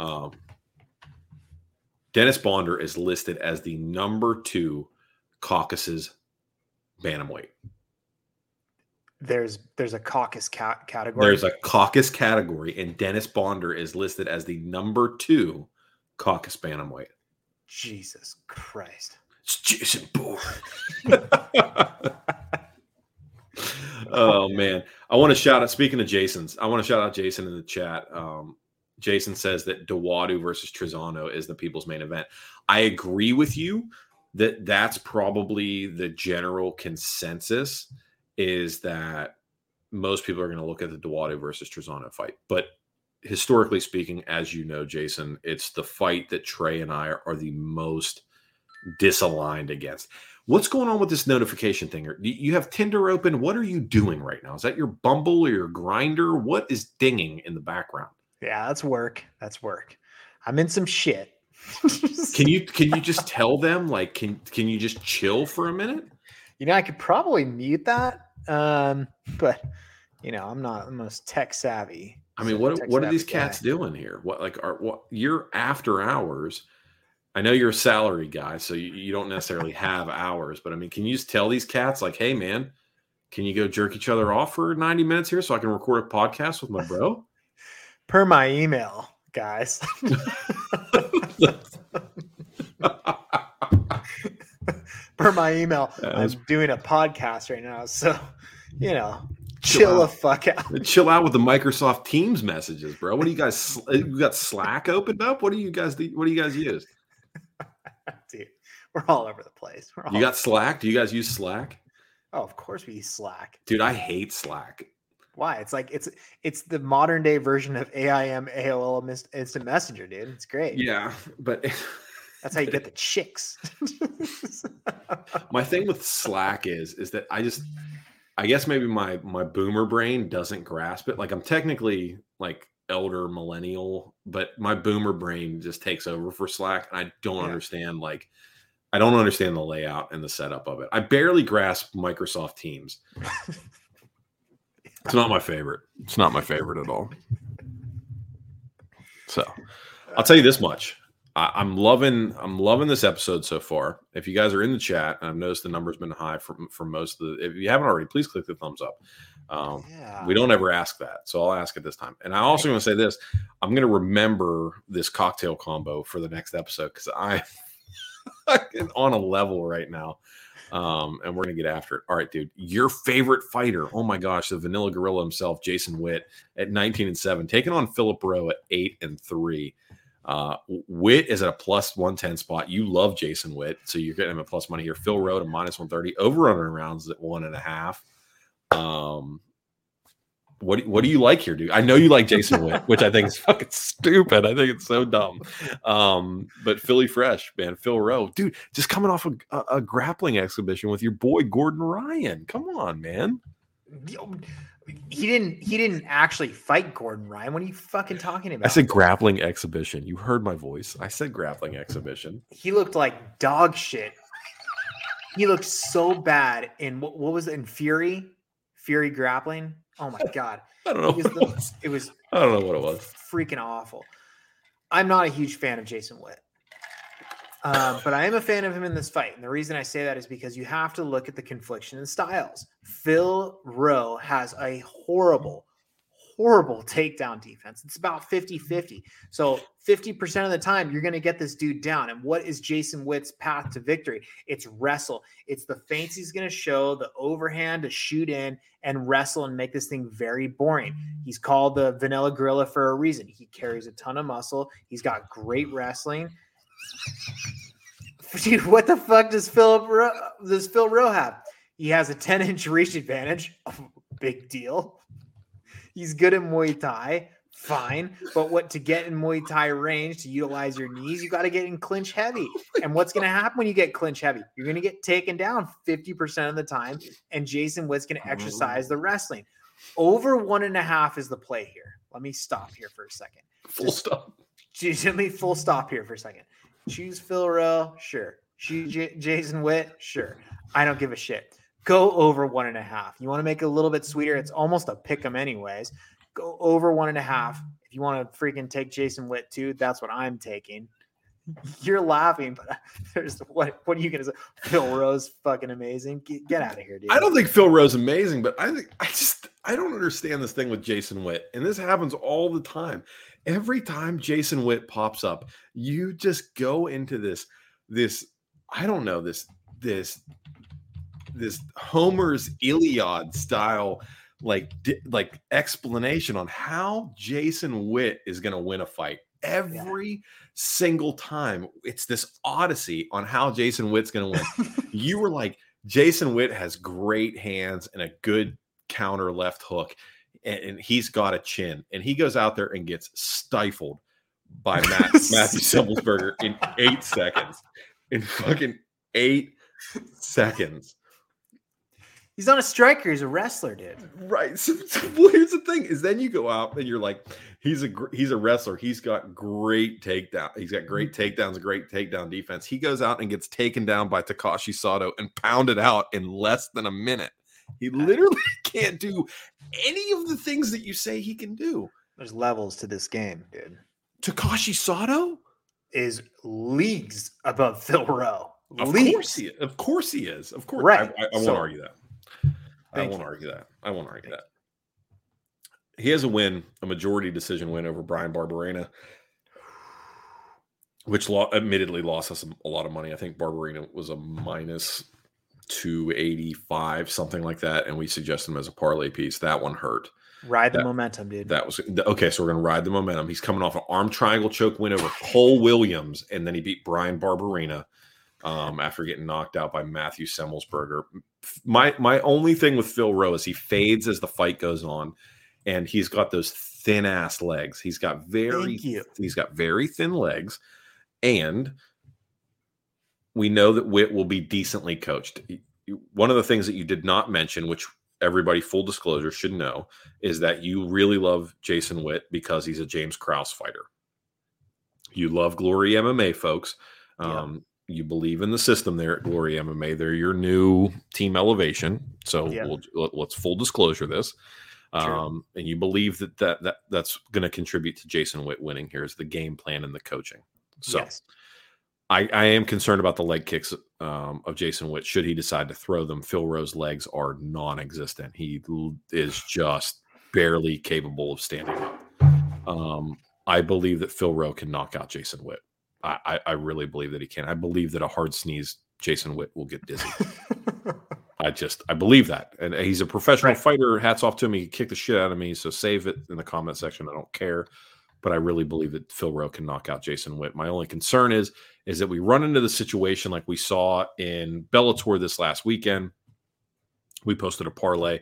Dennis Bonder is listed as the number 2 Caucasus bantamweight. There's a caucus category. There's a caucus category, and Dennis Bonder is listed as the number 2 caucus bantamweight. Jesus Christ. It's Jason Bourne. Oh, man. I want to shout out, speaking of Jason's, I want to shout out Jason in the chat. Jason says that Dawadu versus Trizano is the people's main event. I agree with you that that's probably the general consensus, is that most people are going to look at the Dawadu versus Trizano fight. But historically speaking, as you know, Jason, it's the fight that Trey and I are the most disaligned against. What's going on with this notification thing? You have Tinder open. What are you doing right now? Is that your Bumble or your Grindr? What is dinging in the background? Yeah, that's work. That's work. I'm in some shit. Can you just tell them, like, can you just chill for a minute? I could probably mute that. But I'm not the most tech savvy. I mean, what are these cats doing here? What you're after hours? I know you're a salary guy, so you don't necessarily have hours, but I mean, can you just tell these cats, like, hey man, can you go jerk each other off for 90 minutes here so I can record a podcast with my bro? Per my email, guys. Per my email, I'm doing a podcast right now, so chill the fuck out. Chill out with the Microsoft Teams messages, bro. What do you guys? You got Slack opened up? What do you guys use? Dude, we're all over the place. You got Slack? Do you guys use Slack? Oh, of course we use Slack. Dude, I hate Slack. Why? It's like it's the modern day version of AIM AOL Instant Messenger, dude. It's great. Yeah, but that's how you get the chicks. My thing with Slack is that I guess maybe my boomer brain doesn't grasp it. Like, I'm technically like elder millennial, but my boomer brain just takes over for Slack, and I don't understand. Like, I don't understand the layout and the setup of it. I barely grasp Microsoft Teams. It's not my favorite. It's not my favorite at all. So I'll tell you this much. I'm loving this episode so far. If you guys are in the chat, and I've noticed the number's been high for most of the, if you haven't already, please click the thumbs up. We don't ever ask that, so I'll ask it this time. And I also want to say this: I'm going to remember this cocktail combo for the next episode, because I'm on a level right now. And we're going to get after it. All right, dude, your favorite fighter. Oh my gosh. The Vanilla Gorilla himself, Jason Witt, at 19-7, taking on Philip Rowe at 8-3. Witt is at a plus 110 spot. You love Jason Witt, so you're getting him at plus money here. Phil Rowe to minus 130, over under rounds at 1.5. What do you like here, dude? I know you like Jason Witt, which I think is fucking stupid. I think it's so dumb. But Philly fresh, man. Phil Rowe, dude, just coming off a grappling exhibition with your boy Gordon Ryan. Come on, man. He didn't actually fight Gordon Ryan. What are you fucking talking about? I said grappling exhibition. You heard my voice. I said grappling exhibition. He looked like dog shit. He looked so bad in what was it, in Fury grappling? Oh my god! I don't know. It was I don't know what it was. Freaking awful. I'm not a huge fan of Jason Witt. But I am a fan of him in this fight. And the reason I say that is because you have to look at the confliction in styles. Phil Rowe has a horrible takedown defense. It's about 50-50. So 50% of the time, you're going to get this dude down. And what is Jason Witt's path to victory? It's wrestle. It's the feints he's going to show, the overhand to shoot in and wrestle and make this thing very boring. He's called the Vanilla Gorilla for a reason. He carries a ton of muscle. He's got great wrestling. Dude, what the fuck does Phil Rowe have? He has a 10-inch reach advantage. Big deal. He's good at Muay Thai. Fine. But to get in Muay Thai range, to utilize your knees, you got to get in clinch heavy. And what's going to happen when you get clinch heavy? You're going to get taken down 50% of the time. And Jason Witt's going to exercise the wrestling. Over 1.5 is the play here. Let me stop here for a second. Full stop. Let me full stop here for a second. Choose Phil Rowe, sure. Choose Jason Witt, sure. I don't give a shit. Go over 1.5. You want to make it a little bit sweeter? It's almost a pick 'em anyways. Go over 1.5. If you want to freaking take Jason Witt too, that's what I'm taking. You're laughing, but there's what are you gonna say? Phil Rowe's fucking amazing. Get out of here, dude. I don't think Phil Rowe's amazing, but I don't understand this thing with Jason Witt, and this happens all the time. Every time Jason Witt pops up, you just go into this I don't know, this Homer's Iliad style like explanation on how Jason Witt is going to win a fight. Every single time, it's this odyssey on how Jason Witt's going to win. You were like, Jason Witt has great hands and a good counter left hook, and he's got a chin, and he goes out there and gets stifled by Matthew Semelsberger in 8 seconds. In fucking 8 seconds. He's not a striker. He's a wrestler, dude. Right. So well, here's the thing: is then you go out and you're like, he's a wrestler. He's got great takedown. He's got great takedowns, a great takedown defense. He goes out and gets taken down by Takashi Sato and pounded out in less than a minute. He literally can't do any of the things that you say he can do. There's levels to this game, dude. Takashi Sato is leagues above Phil Rowe. Of course he is. Of course he is. Of course. Right. I won't argue that. I won't argue that. He has a majority decision win over Brian Barberena, which admittedly lost us a lot of money. I think Barberena was a minus 285, something like that, and we suggested him as a parlay piece. That one hurt. Ride the momentum, dude. That was okay. So we're going to ride the momentum. He's coming off an arm triangle choke win over Cole Williams, and then he beat Brian Barberena after getting knocked out by Matthew Semelsberger. My only thing with Phil Rowe is he fades as the fight goes on, and he's got those thin ass legs. He's got very thin legs, and we know that Witt will be decently coached. One of the things that you did not mention, which everybody, full disclosure, should know, is that you really love Jason Witt because he's a James Krause fighter. You love Glory MMA, folks. You believe in the system there at Glory MMA. They're your new team elevation. So let's full disclosure this. And you believe that's going to contribute to Jason Witt winning. Here's the game plan and the coaching. So I am concerned about the leg kicks of Jason Witt. Should he decide to throw them, Phil Rowe's legs are non-existent. He is just barely capable of standing up. I believe that Phil Rowe can knock out Jason Witt. I really believe that he can. I believe that a hard sneeze, Jason Witt will get dizzy. I believe that. And he's a professional fighter. Hats off to him. He kicked the shit out of me. So save it in the comment section. I don't care. But I really believe that Phil Rowe can knock out Jason Witt. My only concern is that we run into the situation like we saw in Bellator this last weekend. We posted a parlay.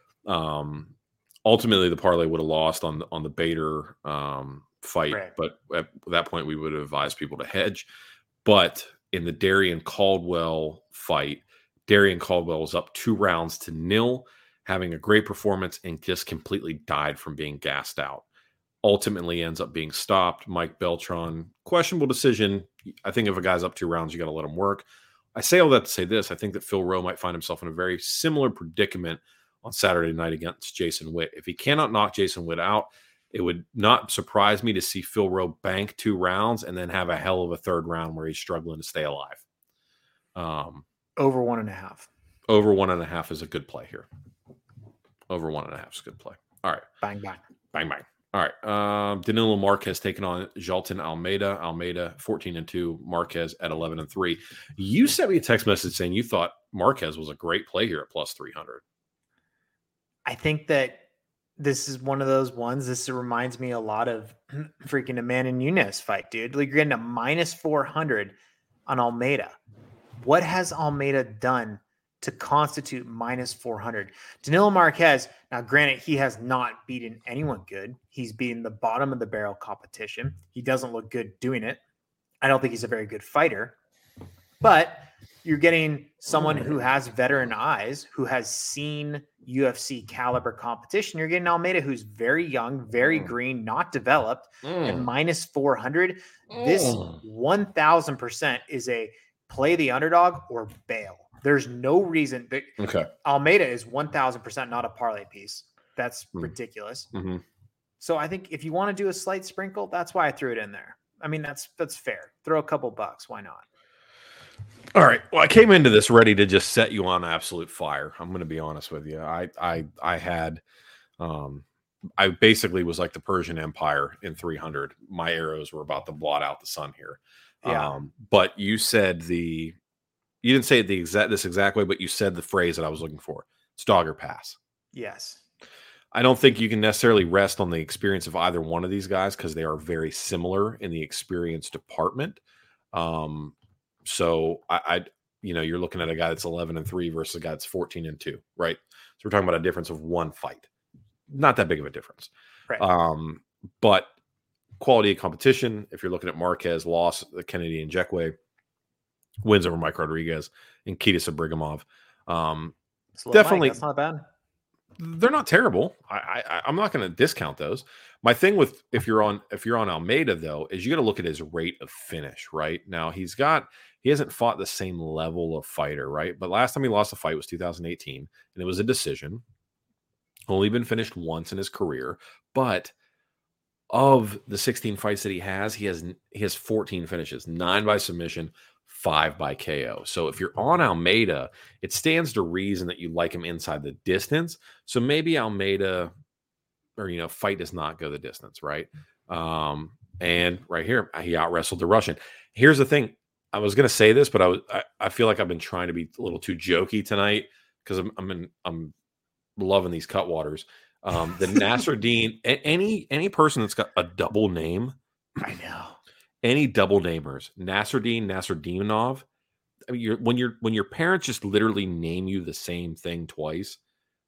Ultimately, the parlay would have lost on the Bader fight, but at that point, we would have advised people to hedge. But in the Darian Caldwell fight, Darian Caldwell was up 2-0, having a great performance, and just completely died from being gassed out. Ultimately ends up being stopped. Mike Beltran, questionable decision. I think if a guy's up 2 rounds, you got to let him work. I say all that to say this. I think that Phil Rowe might find himself in a very similar predicament on Saturday night against Jason Witt. If he cannot knock Jason Witt out, It would not surprise me to see Phil Rowe bank 2 rounds and then have a hell of a 3rd round where he's struggling to stay alive. Over 1.5. Over 1.5 is a good play here. Over 1.5 is a good play. All right. Bang, bang. Bang, bang. All right. Danilo Marquez taking on Jalton Almeida. Almeida 14-2. Marquez at 11-3. You sent me a text message saying you thought Marquez was a great play here at plus 300. I think that this is one of those ones. This reminds me a lot of freaking Amanda Nunes fight, dude. Like, you're getting a minus 400 on Almeida. What has Almeida done to constitute minus 400? Danilo Marquez, now granted, he has not beaten anyone good. He's beaten the bottom of the barrel competition. He doesn't look good doing it. I don't think he's a very good fighter, but you're getting someone who has veteran eyes, who has seen UFC caliber competition. You're getting Almeida, who's very young, very green, not developed, and minus 400. This 1000% is a play the underdog or bail. There's no reason that Almeida is 1000% not a parlay piece. That's ridiculous. Mm-hmm. So I think if you want to do a slight sprinkle, that's why I threw it in there. I mean, that's fair. Throw a couple bucks. Why not? All right. Well, I came into this ready to just set you on absolute fire. I'm going to be honest with you. I basically was like the Persian Empire in 300. My arrows were about to blot out the sun here. Yeah. But you said you didn't say it this exact way, but you said the phrase that I was looking for. It's dog or pass. Yes. I don't think you can necessarily rest on the experience of either one of these guys because they are very similar in the experience department. So you're looking at a guy that's 11-3 versus a guy that's 14-2, right? So we're talking about a difference of 1 fight. Not that big of a difference. Right. But quality of competition, if you're looking at Marquez, loss, Kennedy and Jekwe, wins over Mike Rodriguez and Kita Sabrigamov. Definitely. That's not bad. They're not terrible. I'm not going to discount those. My thing with if you're on Almeida though is you got to look at his rate of finish. Right now he hasn't fought the same level of fighter, right? But last time he lost a fight was 2018, and it was a decision. Only been finished once in his career, but of the 16 fights that he has 14 finishes, 9 by submission, 5 by KO. So if you're on Almeida, it stands to reason that you like him inside the distance. So maybe Almeida fight does not go the distance, right? And right here, he out wrestled the Russian. Here's the thing. I was going to say this, but I feel like I've been trying to be a little too jokey tonight because I'm loving these Cutwaters. The Nasruddin, any person that's got a double name, I know. Any double namers, Nasruddinov. I mean, when your parents just literally name you the same thing twice,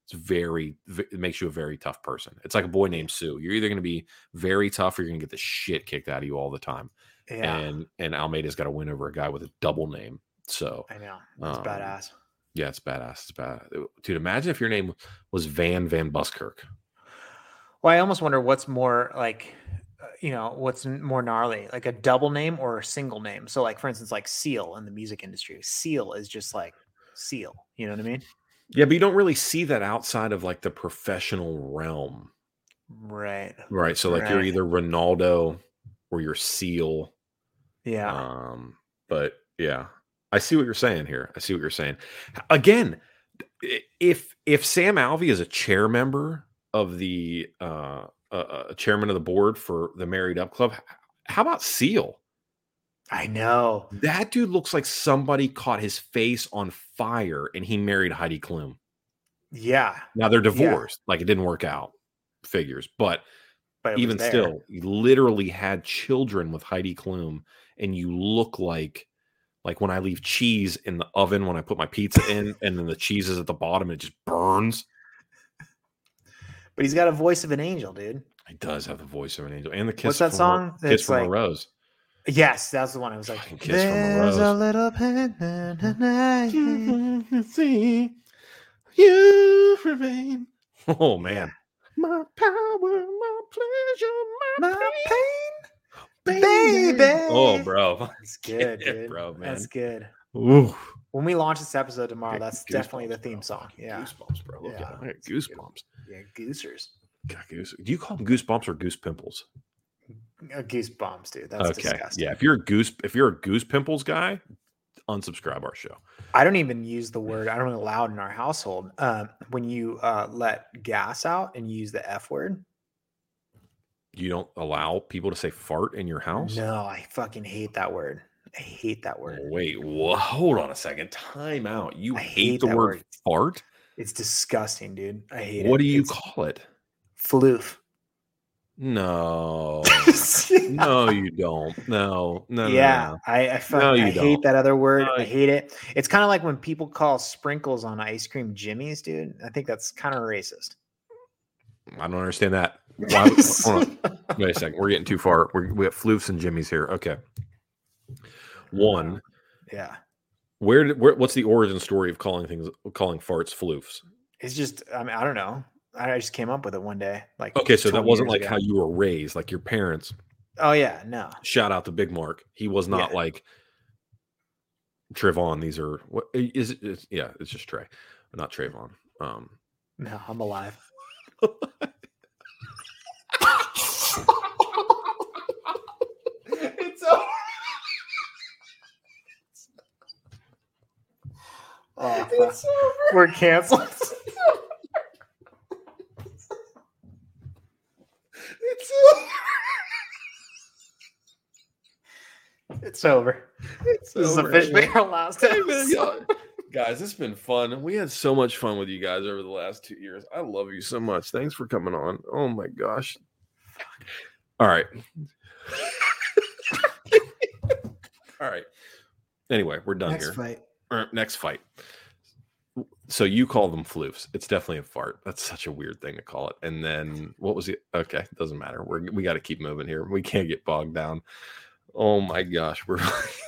it makes you a very tough person. It's like a boy named Sue. You're either going to be very tough or you're going to get the shit kicked out of you all the time. Yeah. And Almeida's got to win over a guy with a double name. So I know. That's badass. Yeah, it's badass. It's bad. Dude, imagine if your name was Van Buskirk. Well, I almost wonder what's more like, what's more gnarly, like a double name or a single name. So like, for instance, like Seal in the music industry, Seal is just like Seal. You know what I mean? Yeah, but you don't really see that outside of like the professional realm. Right. Right. So like you're either Ronaldo or you're Seal. Yeah. But yeah, I see what you're saying here. I see what you're saying. Again, if Sam Alvey is a chair member of the chairman of the board for the Married Up Club, how about Seal? I know. That dude looks like somebody caught his face on fire and he married Heidi Klum. Yeah. Now they're divorced. Like it didn't work out. Figures. But even still, you literally had children with Heidi Klum, and you look like when I leave cheese in the oven when I put my pizza in, and then the cheese is at the bottom and it just burns. But he's got a voice of an angel, dude. He does have the voice of an angel. And the kiss. What's that song? Kiss from a Rose. Yes, that's the one. I was like, Kiss There's from a little pen see you remain. Oh man. My power, my pleasure, my pain. Baby. Oh, bro. That's good, dude. Bro, man. That's good. Ooh. When we launch this episode tomorrow, that's Goosebumps, definitely the theme song. Yeah. Goosebumps, bro. Look at it. I got goosebumps. Yeah, goosers. Do you call them goosebumps or goose pimples? Goosebumps, dude. That's disgusting. Yeah. If you're a goose pimples guy, unsubscribe our show. I don't even use the word. I don't allow it in our household. When you let gas out and you use the F word. You don't allow people to say fart in your house? No, I fucking hate that word. I hate that word. Wait, hold on a second. Time out. You I hate the word fart? It's disgusting, dude. I hate it. What do you call it? Floof. No. No, you don't. No. Yeah, No. I hate that other word. I hate it. It's kind of like when people call sprinkles on ice cream Jimmy's, dude. I think that's kind of racist. I don't understand that. Hold on. Wait a second. We're getting too far. We have floofs and Jimmy's here. Okay. One. Yeah. What's the origin story of calling farts floofs? It's just, I mean, I don't know. I just came up with it one day. Like, okay, so that wasn't like ago. how you were raised, like your parents. Oh yeah, no. Shout out to Big Mark. He was not like Trayvon. These are what is it? Yeah, it's just Trey, not Trayvon. No, I'm alive. It's over. Oh, it's over. We're canceled. It's over. It's over. This is officially our last episode. Guys, it's been fun. We had so much fun with you guys over the last 2 years. I love you so much. Thanks for coming on. Oh my gosh. All right. All right. Anyway, we're done here. Next fight. So you call them floofs. It's definitely a fart. That's such a weird thing to call it. And then what was it? Okay, doesn't matter. We got to keep moving here. We can't get bogged down. Oh my gosh, we're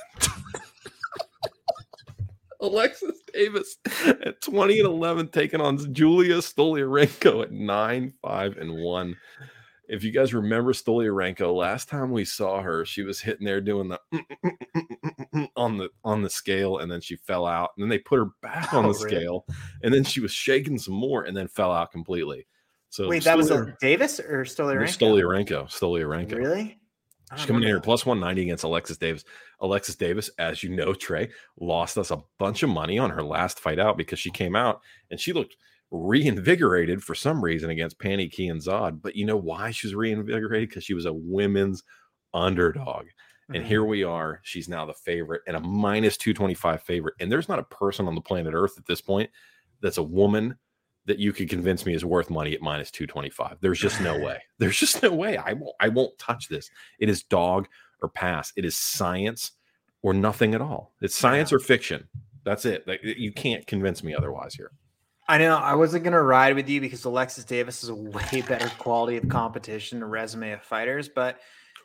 Alexis Davis at 20-11 taking on Julia Stoliarenko at 9-5-1. If you guys remember Stoliarenko, last time we saw her, she was hitting there doing the on the scale, and then she fell out. And then they put her back on the scale, and then she was shaking some more, and then fell out completely. So wait, that was a Davis or Stoliarenko? Stoliarenko. Really? She's coming in here plus 190 against Alexis Davis. Alexis Davis, as you know, Trey, lost us a bunch of money on her last fight out because she came out and she looked reinvigorated for some reason against Pannie Kianzad. But you know why she was reinvigorated? Because she was a women's underdog. And here we are. She's now the favorite and a minus 225 favorite. And there's not a person on the planet Earth at this point that's a woman that you could convince me is worth money at minus 225. There's just no way. There's just no way. I won't touch this. It is dog or pass. It is science or nothing at all. It's science or fiction. That's it. Like, you can't convince me otherwise here. I know. I wasn't going to ride with you because Alexis Davis is a way better quality of competition, a resume of fighters, but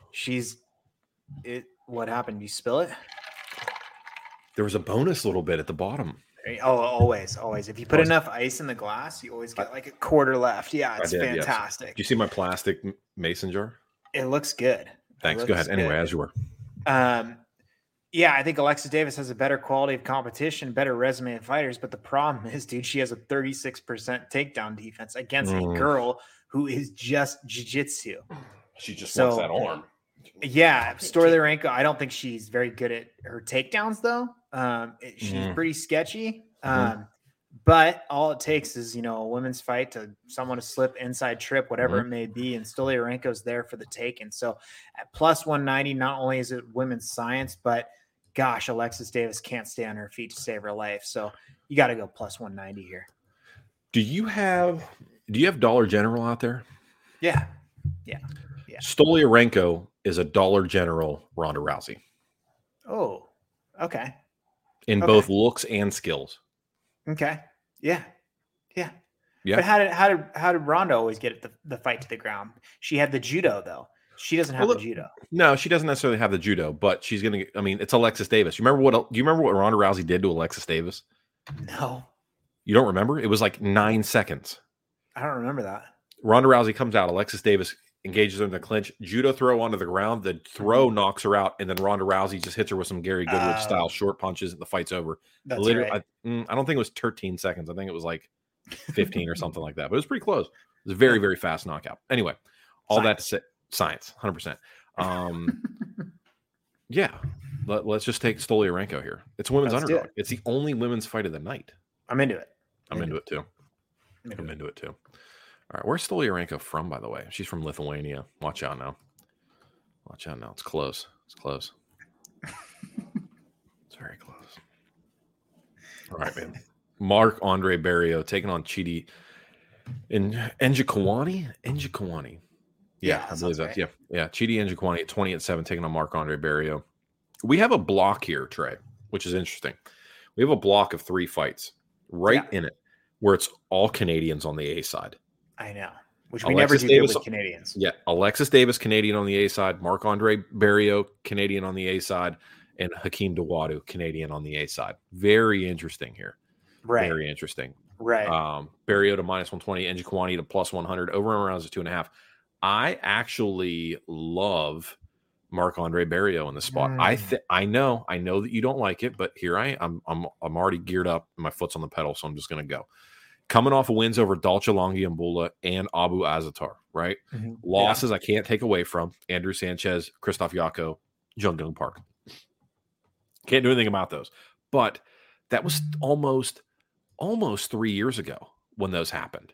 what happened? You spill it? There was a bonus little bit at the bottom. Oh, always. If you put enough ice in the glass, you always get like a quarter left. Yeah, it's fantastic. Yes. Do you see my plastic mason jar? It looks good. Thanks. Go ahead. Anyway, as you were. Yeah, I think Alexis Davis has a better quality of competition, better resume of fighters. But the problem is, dude, she has a 36% takedown defense against a girl who is just jiu-jitsu. She just wants that arm. Yeah, Stoliarenko, I don't think she's very good at her takedowns, though. She's pretty sketchy. But all it takes is, a women's fight to someone to slip, inside trip, whatever it may be. And Stoliarenko's there for the taking. So at plus 190, not only is it women's science, but gosh, Alexis Davis can't stay on her feet to save her life. So you got to go plus 190 here. Do you have Dollar General out there? Yeah. Stoliarenko is a Dollar General Ronda Rousey. Oh, okay. In both looks and skills. Okay. Yeah. But how did Ronda always get the fight to the ground? She had the judo though. She doesn't have the judo. No, she doesn't necessarily have the judo, but she's gonna. I mean, it's Alexis Davis. Do you remember what Ronda Rousey did to Alexis Davis? No. You don't remember? It was like 9 seconds. I don't remember that. Ronda Rousey comes out. Alexis Davis engages her in the clinch. Judo throw onto the ground. The throw knocks her out, and then Ronda Rousey just hits her with some Gary Goodridge style short punches, and the fight's over. That's literally, right. I don't think it was 13 seconds. I think it was like 15 or something like that. But it was pretty close. It was a very, very fast knockout. Anyway, all that to say, science, 100%. Yeah, let's just take Stoliarenko here. It's a women's underdog. It's the only women's fight of the night. I'm into it. I'm into it too. I'm into it too. All right, where's Stoliarenko from, by the way? She's from Lithuania. Watch out now. Watch out now. It's close. It's close. It's very close. All right, man. Marc-Andre Barriault taking on Chidi Njokuani. Yeah, I believe that. Right. Yeah. Chidi Njokuani at 20-7 taking on Marc-Andre Barriault. We have a block here, Trey, which is interesting. We have a block of 3 fights in it where it's all Canadians on the A side. I know, which we never do with Canadians. Yeah, Alexis Davis, Canadian on the A side, Marc-Andre Barriault, Canadian on the A side, and Hakeem Dawodu, Canadian on the A side. Very interesting here. Right. Very interesting. Right. Barriault to -120, Njokuani to +100, over and around to 2.5. I actually love Marc-Andre Barriault in this spot. I know that you don't like it, but here I'm already geared up. My foot's on the pedal, so I'm just going to go. Coming off of wins over Dalcha Longiambula and Abu Azatar, right? Mm-hmm. Losses I can't take away from Andrew Sanchez, Christoph Yako, Jung Young Park. Can't do anything about those. But that was almost 3 years ago when those happened.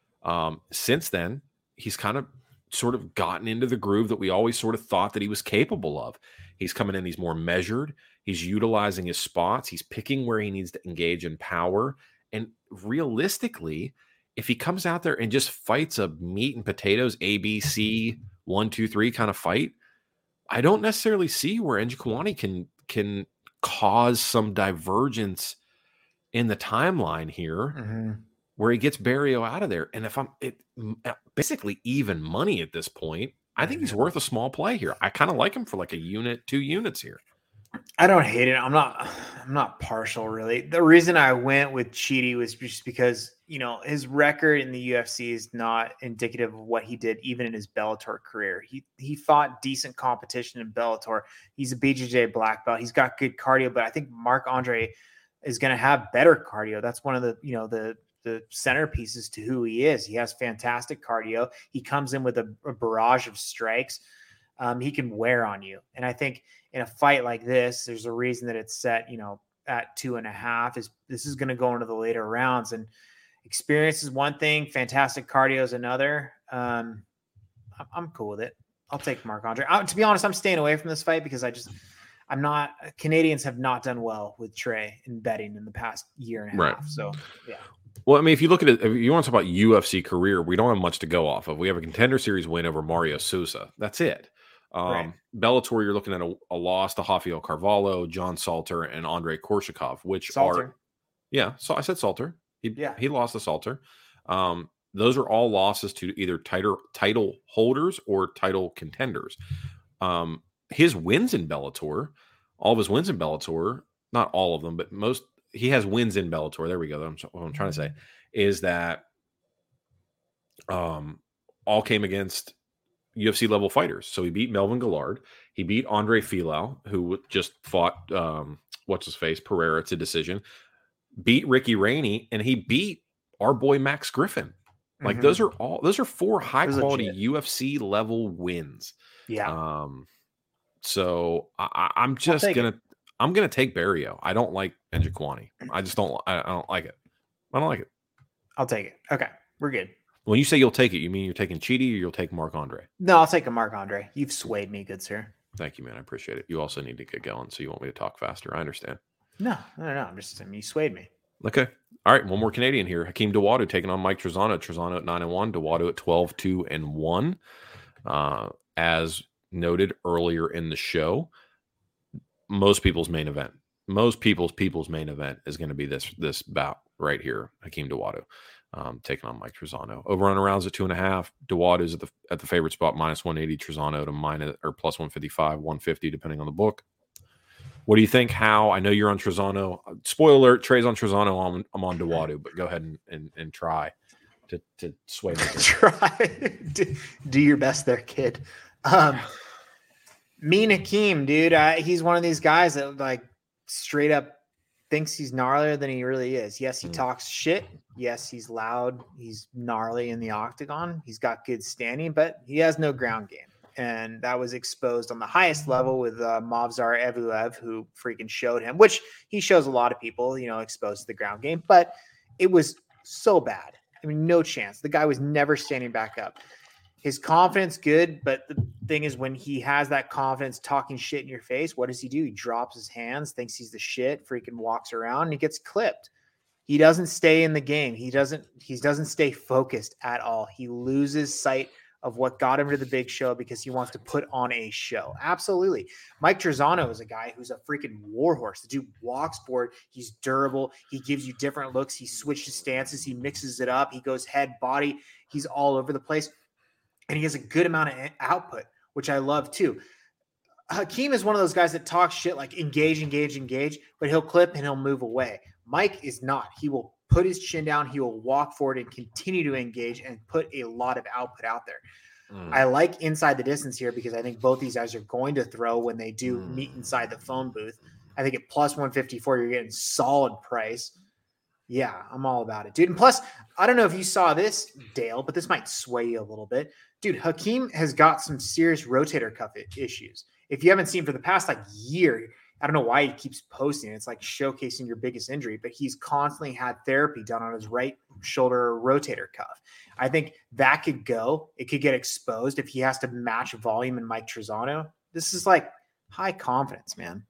Since then, he's kind of sort of gotten into the groove that we always sort of thought that he was capable of. He's coming in, he's more measured. He's utilizing his spots. He's picking where he needs to engage in power. And realistically, if he comes out there and just fights a meat and potatoes ABC 1, 2, 3 kind of fight, I don't necessarily see where Njokuani can cause some divergence in the timeline here, where he gets Barriault out of there. And if basically even money at this point, I think he's worth a small play here. I kind of like him for like a unit, 2 units here. I don't hate it. I'm not partial, really. The reason I went with Chidi was just because, his record in the UFC is not indicative of what he did even in his Bellator career. He fought decent competition in Bellator. He's a BJJ black belt. He's got good cardio, but I think Marc-Andre is going to have better cardio. That's one of the centerpieces to who he is. He has fantastic cardio. He comes in with a barrage of strikes. He can wear on you. And I think in a fight like this, there's a reason that it's set, at 2.5. This is going to go into the later rounds, and experience is one thing. Fantastic cardio is another. I'm cool with it. I'll take Marc-Andre. To be honest, I'm staying away from this fight because Canadians have not done well with Trey in betting in the past year and a half. So, yeah. Well, I mean, if you look at it, if you want to talk about UFC career, we don't have much to go off of. We have a Contender Series win over Mario Sousa. That's it. Right. Bellator, you're looking at a loss to Rafael Carvalho, John Salter, and Andrei Korshakov, which are so I said Salter. He lost to Salter. Those are all losses to either title holders or title contenders. His wins in Bellator, all of his wins in Bellator, not all of them, but most, he has wins in Bellator. There we go. What I'm trying to say is that all came against UFC level fighters. So he beat Melvin Gillard. He beat Andre Filau, who just fought Pereira to decision. Beat Ricky Rainey, and he beat our boy Max Griffin. Like those are 4 high quality UFC level wins. Yeah. So I'm gonna take Barriault. I don't like Njokuani. I don't like it. I don't like it. I'll take it. Okay, we're good. When you say you'll take it, you mean you're taking Chidi or you'll take Marc-Andre? No, I'll take a Marc-Andre. You've swayed me, good sir. Thank you, man. I appreciate it. You also need to get going, so you want me to talk faster. I understand. No. You swayed me. Okay. All right. One more Canadian here. Hakeem Dawodu taking on Mike Trizano. Trizano at 9-1. Dawodu at 12-2-1. As noted earlier in the show, most people's main event is going to be this bout right here. Hakeem Dawodu taking on Mike Trizano. Over on rounds at 2.5. Dawodu's at the favorite spot, -180. Trizano to +155, 150, depending on the book. What do you think? How? I know you're on Trizano. Spoiler alert, Trey's on Trizano. I'm on Dawodu, but go ahead and try to sway me. Try. Do your best there, kid. Me and Hakeem, dude, he's one of these guys that like straight up thinks he's gnarlier than he really is. Yes, he talks shit. Yes, he's loud. He's gnarly in the octagon. He's got good standing, but he has no ground game. And that was exposed on the highest level with Movsar Evloev, who freaking showed him, which he shows a lot of people, exposed to the ground game. But it was so bad. I mean, no chance. The guy was never standing back up. His confidence, good. But the thing is, when he has that confidence talking shit in your face, what does he do? He drops his hands, thinks he's the shit, freaking walks around, and he gets clipped. He doesn't stay in the game. He doesn't stay focused at all. He loses sight of what got him to the big show because he wants to put on a show. Absolutely. Mike Trizano is a guy who's a freaking warhorse. The dude walks forward. He's durable. He gives you different looks. He switches stances. He mixes it up. He goes head, body. He's all over the place. And he has a good amount of output, which I love too. Hakeem is one of those guys that talks shit like engage, but he'll clip and he'll move away. Mike is not. He will put his chin down. He will walk forward and continue to engage and put a lot of output out there. I like inside the distance here because I think both these guys are going to throw when they do meet inside the phone booth. I think at plus 154, you're getting solid price. Yeah, I'm all about it, dude. And plus, I don't know if you saw this, Dale, but this might sway you a little bit. Dude, Hakeem has got some serious rotator cuff issues. If you haven't seen for the past year, I don't know why he keeps posting. It's like showcasing your biggest injury, but he's constantly had therapy done on his right shoulder rotator cuff. I think that could go. It could get exposed if he has to match volume in Mike Trizano. This is like high confidence, man.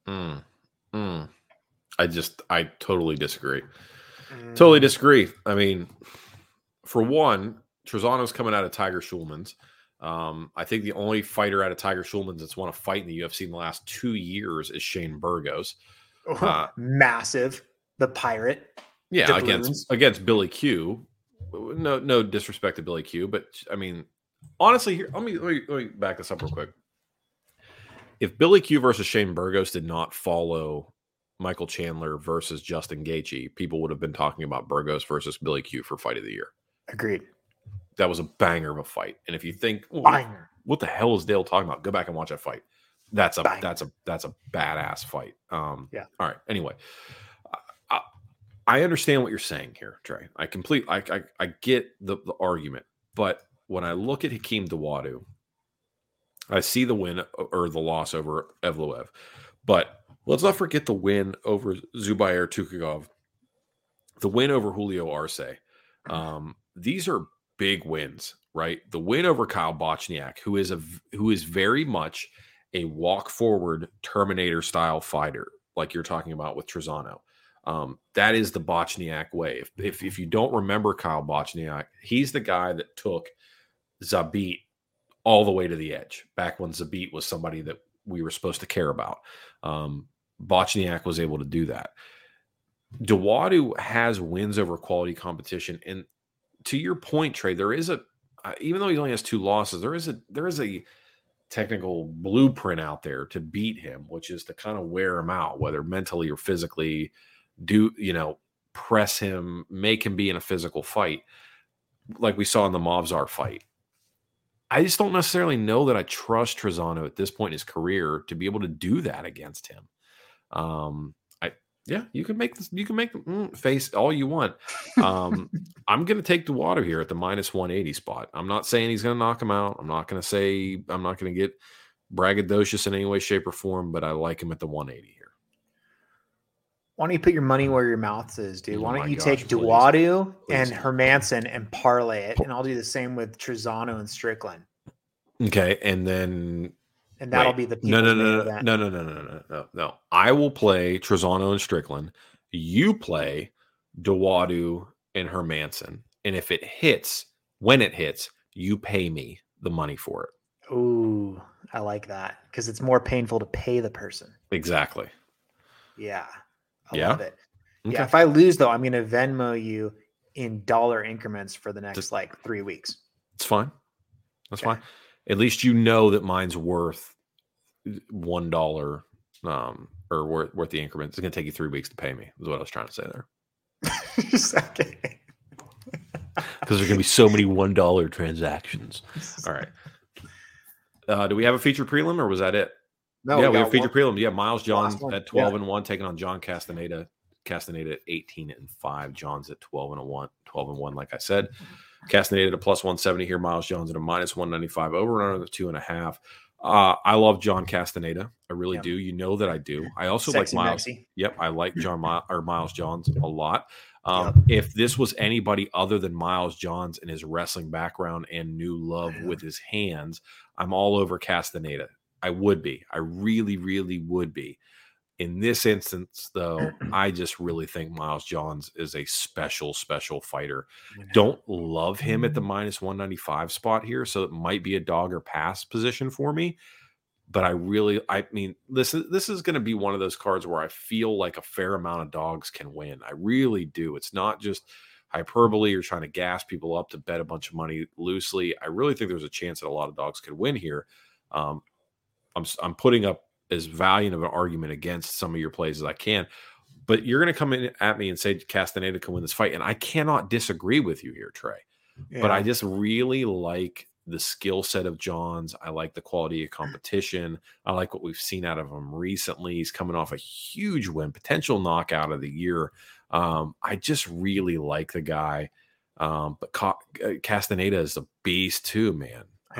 I totally disagree. Totally disagree. I mean, for one, Trizano's coming out of Tiger Schulman's. I think the only fighter out of Tiger Schulman's that's won a fight in the UFC in the last 2 years is Shane Burgos. Massive. The Pirate. Yeah, against Billy Q. No disrespect to Billy Q, but I mean, honestly, here let me back this up real quick. If Billy Q versus Shane Burgos did not follow Michael Chandler versus Justin Gaethje, people would have been talking about Burgos versus Billy Q for fight of the year. Agreed. That was a banger of a fight. And if you think, what the hell is Dale talking about? Go back and watch that fight. That's a badass fight. Yeah. All right. Anyway, I understand what you're saying here, Trey. I get the argument, but when I look at Hakeem Dawodu, I see the win or the loss over Evloev, but let's not forget the win over Zubair Tukhugov, the win over Julio Arce. These are big wins, right? The win over Kyle Bochniak, who is very much a walk forward Terminator style fighter, like you're talking about with Trizano. That is the Bochniak way. If you don't remember Kyle Bochniak, he's the guy that took Zabit all the way to the edge back when Zabit was somebody that we were supposed to care about. Bochniak was able to do that. Dawodu has wins over quality competition. And to your point, Trey, there is even though he only has 2 losses, there is a technical blueprint out there to beat him, which is to kind of wear him out, whether mentally or physically, press him, make him be in a physical fight like we saw in the Movsar fight. I just don't necessarily know that I trust Trizano at this point in his career to be able to do that against him. You can make this. You can make face all you want. I'm going to take Dawodu here at the minus 180 spot. I'm not saying he's going to knock him out. I'm not going to get braggadocious in any way, shape, or form. But I like him at the 180 here. Why don't you put your money where your mouth is, dude? Why don't you take Dawodu and Hermanson and parlay it, and I'll do the same with Trizano and Strickland. Okay, and that'll be the No. I will play Trizano and Strickland. You play Dawodu and Hermanson, and if it hits, when it hits, you pay me the money for it. Ooh, I like that because it's more painful to pay the person. Exactly. Yeah. I love it. Okay. Yeah. If I lose, though, I'm going to Venmo you in dollar increments for the next 3 weeks. It's fine. That's fine. At least you know that mine's worth $1 or worth the increment. It's going to take you 3 weeks to pay me, is what I was trying to say there. Okay. Because there's going to be so many $1 transactions. All right. Do we have a feature prelim or was that it? No, yeah, we have feature prelim. Yeah, Miles John one. at 12-1 taking on John Castaneda. Castaneda at 18-5. John's at 12-1, like I said. Castaneda at a plus 170 here. Miles Johns at a minus 195. Over and under the 2.5. I love John Castaneda. I really do. You know that I do. I also Sexy like Miles. Mexi. Yep, I like Miles Johns a lot. If this was anybody other than Miles Johns and his wrestling background and new love with his hands, I'm all over Castaneda. I would be. I really, really would be. In this instance, though, I just really think Miles Johns is a special, special fighter. Don't love him at the minus 195 spot here, so it might be a dog or pass position for me. But I mean, this is going to be one of those cards where I feel like a fair amount of dogs can win. I really do. It's not just hyperbole or trying to gas people up to bet a bunch of money loosely. I really think there's a chance that a lot of dogs could win here. I'm putting up as valiant of an argument against some of your plays as I can, but you're going to come in at me and say Castaneda can win this fight, and I cannot disagree with you here, Trey. Yeah. But I just really like the skill set of Johns. I like the quality of competition. I like what we've seen out of him recently. He's coming off a huge win, potential knockout of the year. I just really like the guy. But Castaneda is a beast too, man. I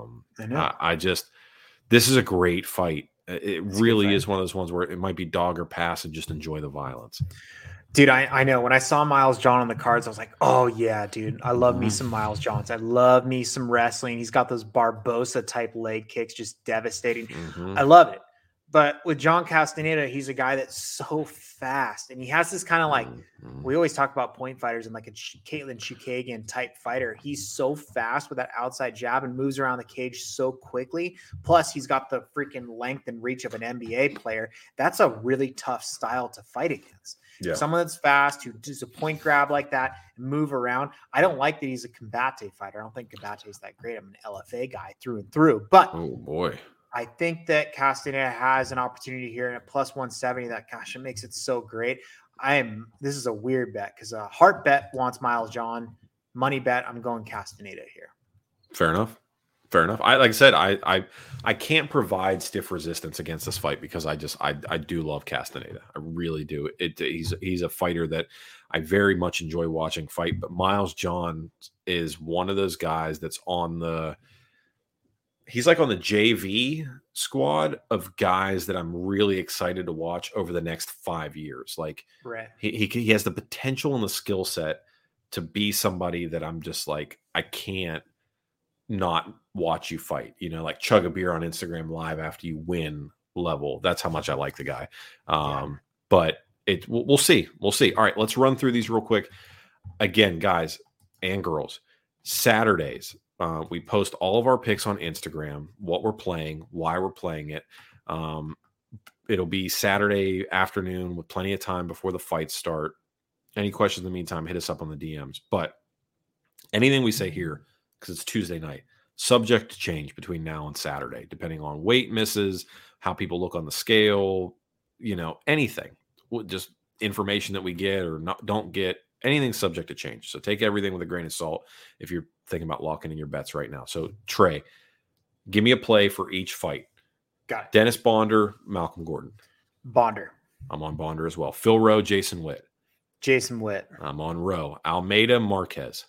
know. This is a great fight. It really is one of those ones where it might be dog or pass and just enjoy the violence. Dude, I know. When I saw Miles John on the cards, I was like, oh, yeah, dude. I love me some Miles Johns. I love me some wrestling. He's got those Barbosa-type leg kicks, just devastating. I love it. But with John Castaneda, he's a guy that's so fast. And he has this kind of like, we always talk about point fighters and like a Caitlin Chukagian type fighter. He's so fast with that outside jab and moves around the cage so quickly. Plus, he's got the freaking length and reach of an NBA player. That's a really tough style to fight against. Yeah. Someone that's fast, who does a point grab like that and move around. I don't like that he's a Combate fighter. I don't think Combate is that great. I'm an LFA guy through and through. But oh boy, I think that Castaneda has an opportunity here, and at plus 170, that gosh, it makes it so great. This is a weird bet because a heart bet wants Miles John. Money bet, I'm going Castaneda here. Fair enough. Like I said, I can't provide stiff resistance against this fight because I do love Castaneda. I really do. He's a fighter that I very much enjoy watching fight. But Miles John is one of those guys that's he's like on the JV squad of guys that I'm really excited to watch over the next 5 years. Like right. He has the potential and the skill set to be somebody that I'm just like, I can't not watch you fight, like chug a beer on Instagram live after you win level. That's how much I like the guy. But we'll see. All right, let's run through these real quick. Again, guys and girls, Saturdays, we post all of our picks on Instagram, what we're playing, why we're playing it. It'll be Saturday afternoon with plenty of time before the fights start. Any questions in the meantime, hit us up on the DMs. But anything we say here, because it's Tuesday night, subject to change between now and Saturday, depending on weight misses, how people look on the scale, anything, just information that we get or don't get, anything subject to change. So take everything with a grain of salt if you're thinking about locking in your bets right now. So Trey, give me a play for each fight. Got it. Dennis Bonder, Malcolm Gordon. Bonder. I'm on Bonder as well. Phil Rowe, Jason Witt. Jason Witt. I'm on Rowe. Almeida, Marquez.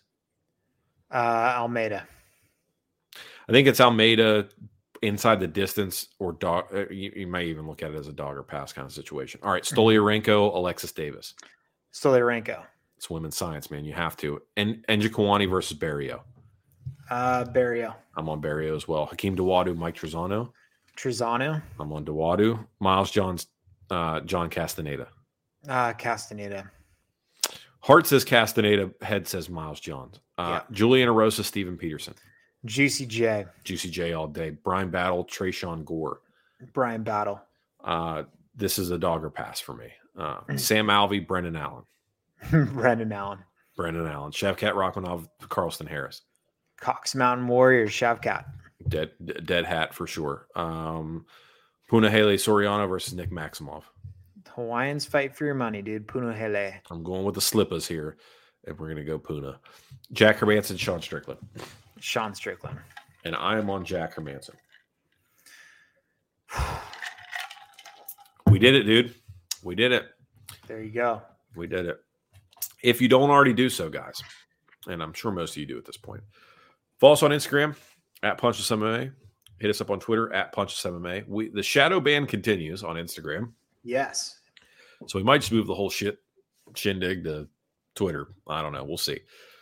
Almeida. I think it's Almeida inside the distance or dog. You may even look at it as a dog or pass kind of situation. All right. Stoliarenko, Alexis Davis. Stoliarenko. It's women's science, man. You have to. And Njokuani versus Barrio. Barrio. I'm on Barrio as well. Hakeem Dawodu, Mike Trizano. I'm on Dawodu. Miles Johns, John Castaneda. Castaneda. Heart says Castaneda. Head says Miles Johns. Juliana Rosa, Steven Peterson. Juicy J. Juicy J all day. Brian Battle, Trayshawn Gore. Brian Battle. This is a dog or pass for me. Sam Alvey, Brendan Allen. Brendan Allen. Shavkat Rachmanov, Carlston Harris. Cox Mountain Warriors, Shavkat. Dead hat for sure. Punahele Soriano versus Nick Maximov. Hawaiians fight for your money, dude. Punahele. I'm going with the slippers here, and we're going to go Puna. Jack Hermanson, Sean Strickland. And I am on Jack Hermanson. We did it, dude. We did it. There you go. We did it. If you don't already do so, guys, and I'm sure most of you do at this point, follow us on Instagram at PunchlessMMA. Hit us up on Twitter at PunchlessMMA. The shadow ban continues on Instagram. Yes. So we might just move the whole shindig to Twitter. I don't know. We'll see.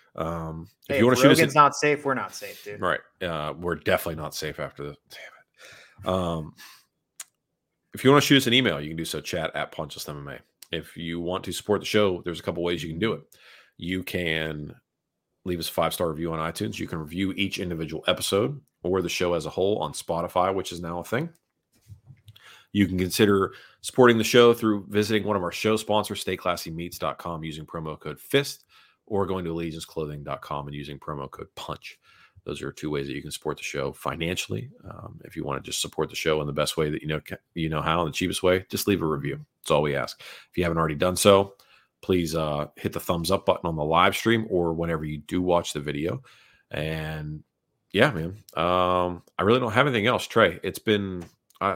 If you want to shoot Rogan's not safe, we're not safe, dude. Right. We're definitely not safe after this. Damn it. If you want to shoot us an email, you can do so, chat at PunchlessMMA. If you want to support the show, there's a couple ways you can do it. You can leave us a 5-star review on iTunes. You can review each individual episode or the show as a whole on Spotify, which is now a thing. You can consider supporting the show through visiting one of our show sponsors, StayClassyMeats.com, using promo code FIST, or going to AllegianceClothing.com and using promo code PUNCH. Those are 2 ways that you can support the show financially. If you want to just support the show in the best way that you know how, in the cheapest way, just leave a review. That's all we ask. If you haven't already done so, please hit the thumbs up button on the live stream or whenever you do watch the video. And yeah, man, I really don't have anything else. Trey, it's been, I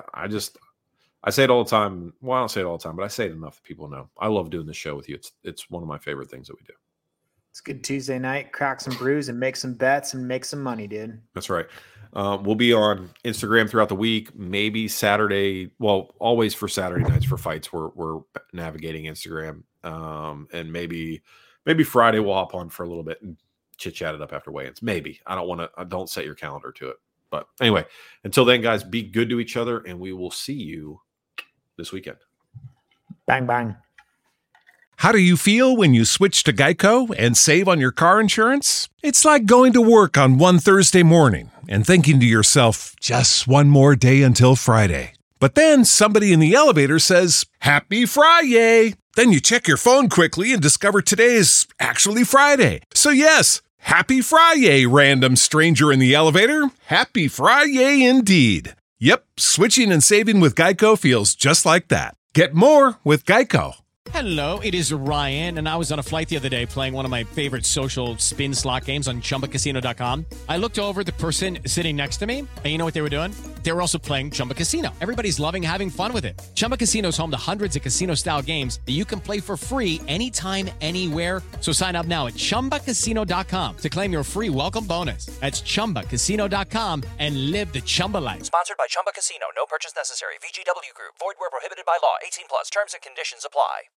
say it all the time. Well, I don't say it all the time, but I say it enough that people know. I love doing this show with you. It's one of my favorite things that we do. It's good Tuesday night, crack some brews and make some bets and make some money, dude. That's right. We'll be on Instagram throughout the week, maybe Saturday. Well, always for Saturday nights for fights. We're navigating Instagram. And maybe Friday we'll hop on for a little bit and chit chat it up after weigh-ins. Maybe. Don't set your calendar to it. But anyway, until then, guys, be good to each other, and we will see you this weekend. Bang, bang. How do you feel when you switch to Geico and save on your car insurance? It's like going to work on one Thursday morning and thinking to yourself, just one more day until Friday. But then somebody in the elevator says, Happy Friday! Then you check your phone quickly and discover today is actually Friday. So yes, Happy Friday, random stranger in the elevator. Happy Friday indeed. Yep, switching and saving with Geico feels just like that. Get more with Geico. Hello, it is Ryan, and I was on a flight the other day playing one of my favorite social spin slot games on ChumbaCasino.com. I looked over at the person sitting next to me, and you know what they were doing? They were also playing Chumba Casino. Everybody's loving having fun with it. Chumba Casino is home to hundreds of casino-style games that you can play for free anytime, anywhere. So sign up now at ChumbaCasino.com to claim your free welcome bonus. That's ChumbaCasino.com and live the Chumba life. Sponsored by Chumba Casino. No purchase necessary. VGW Group. Void where prohibited by law. 18+. Terms and conditions apply.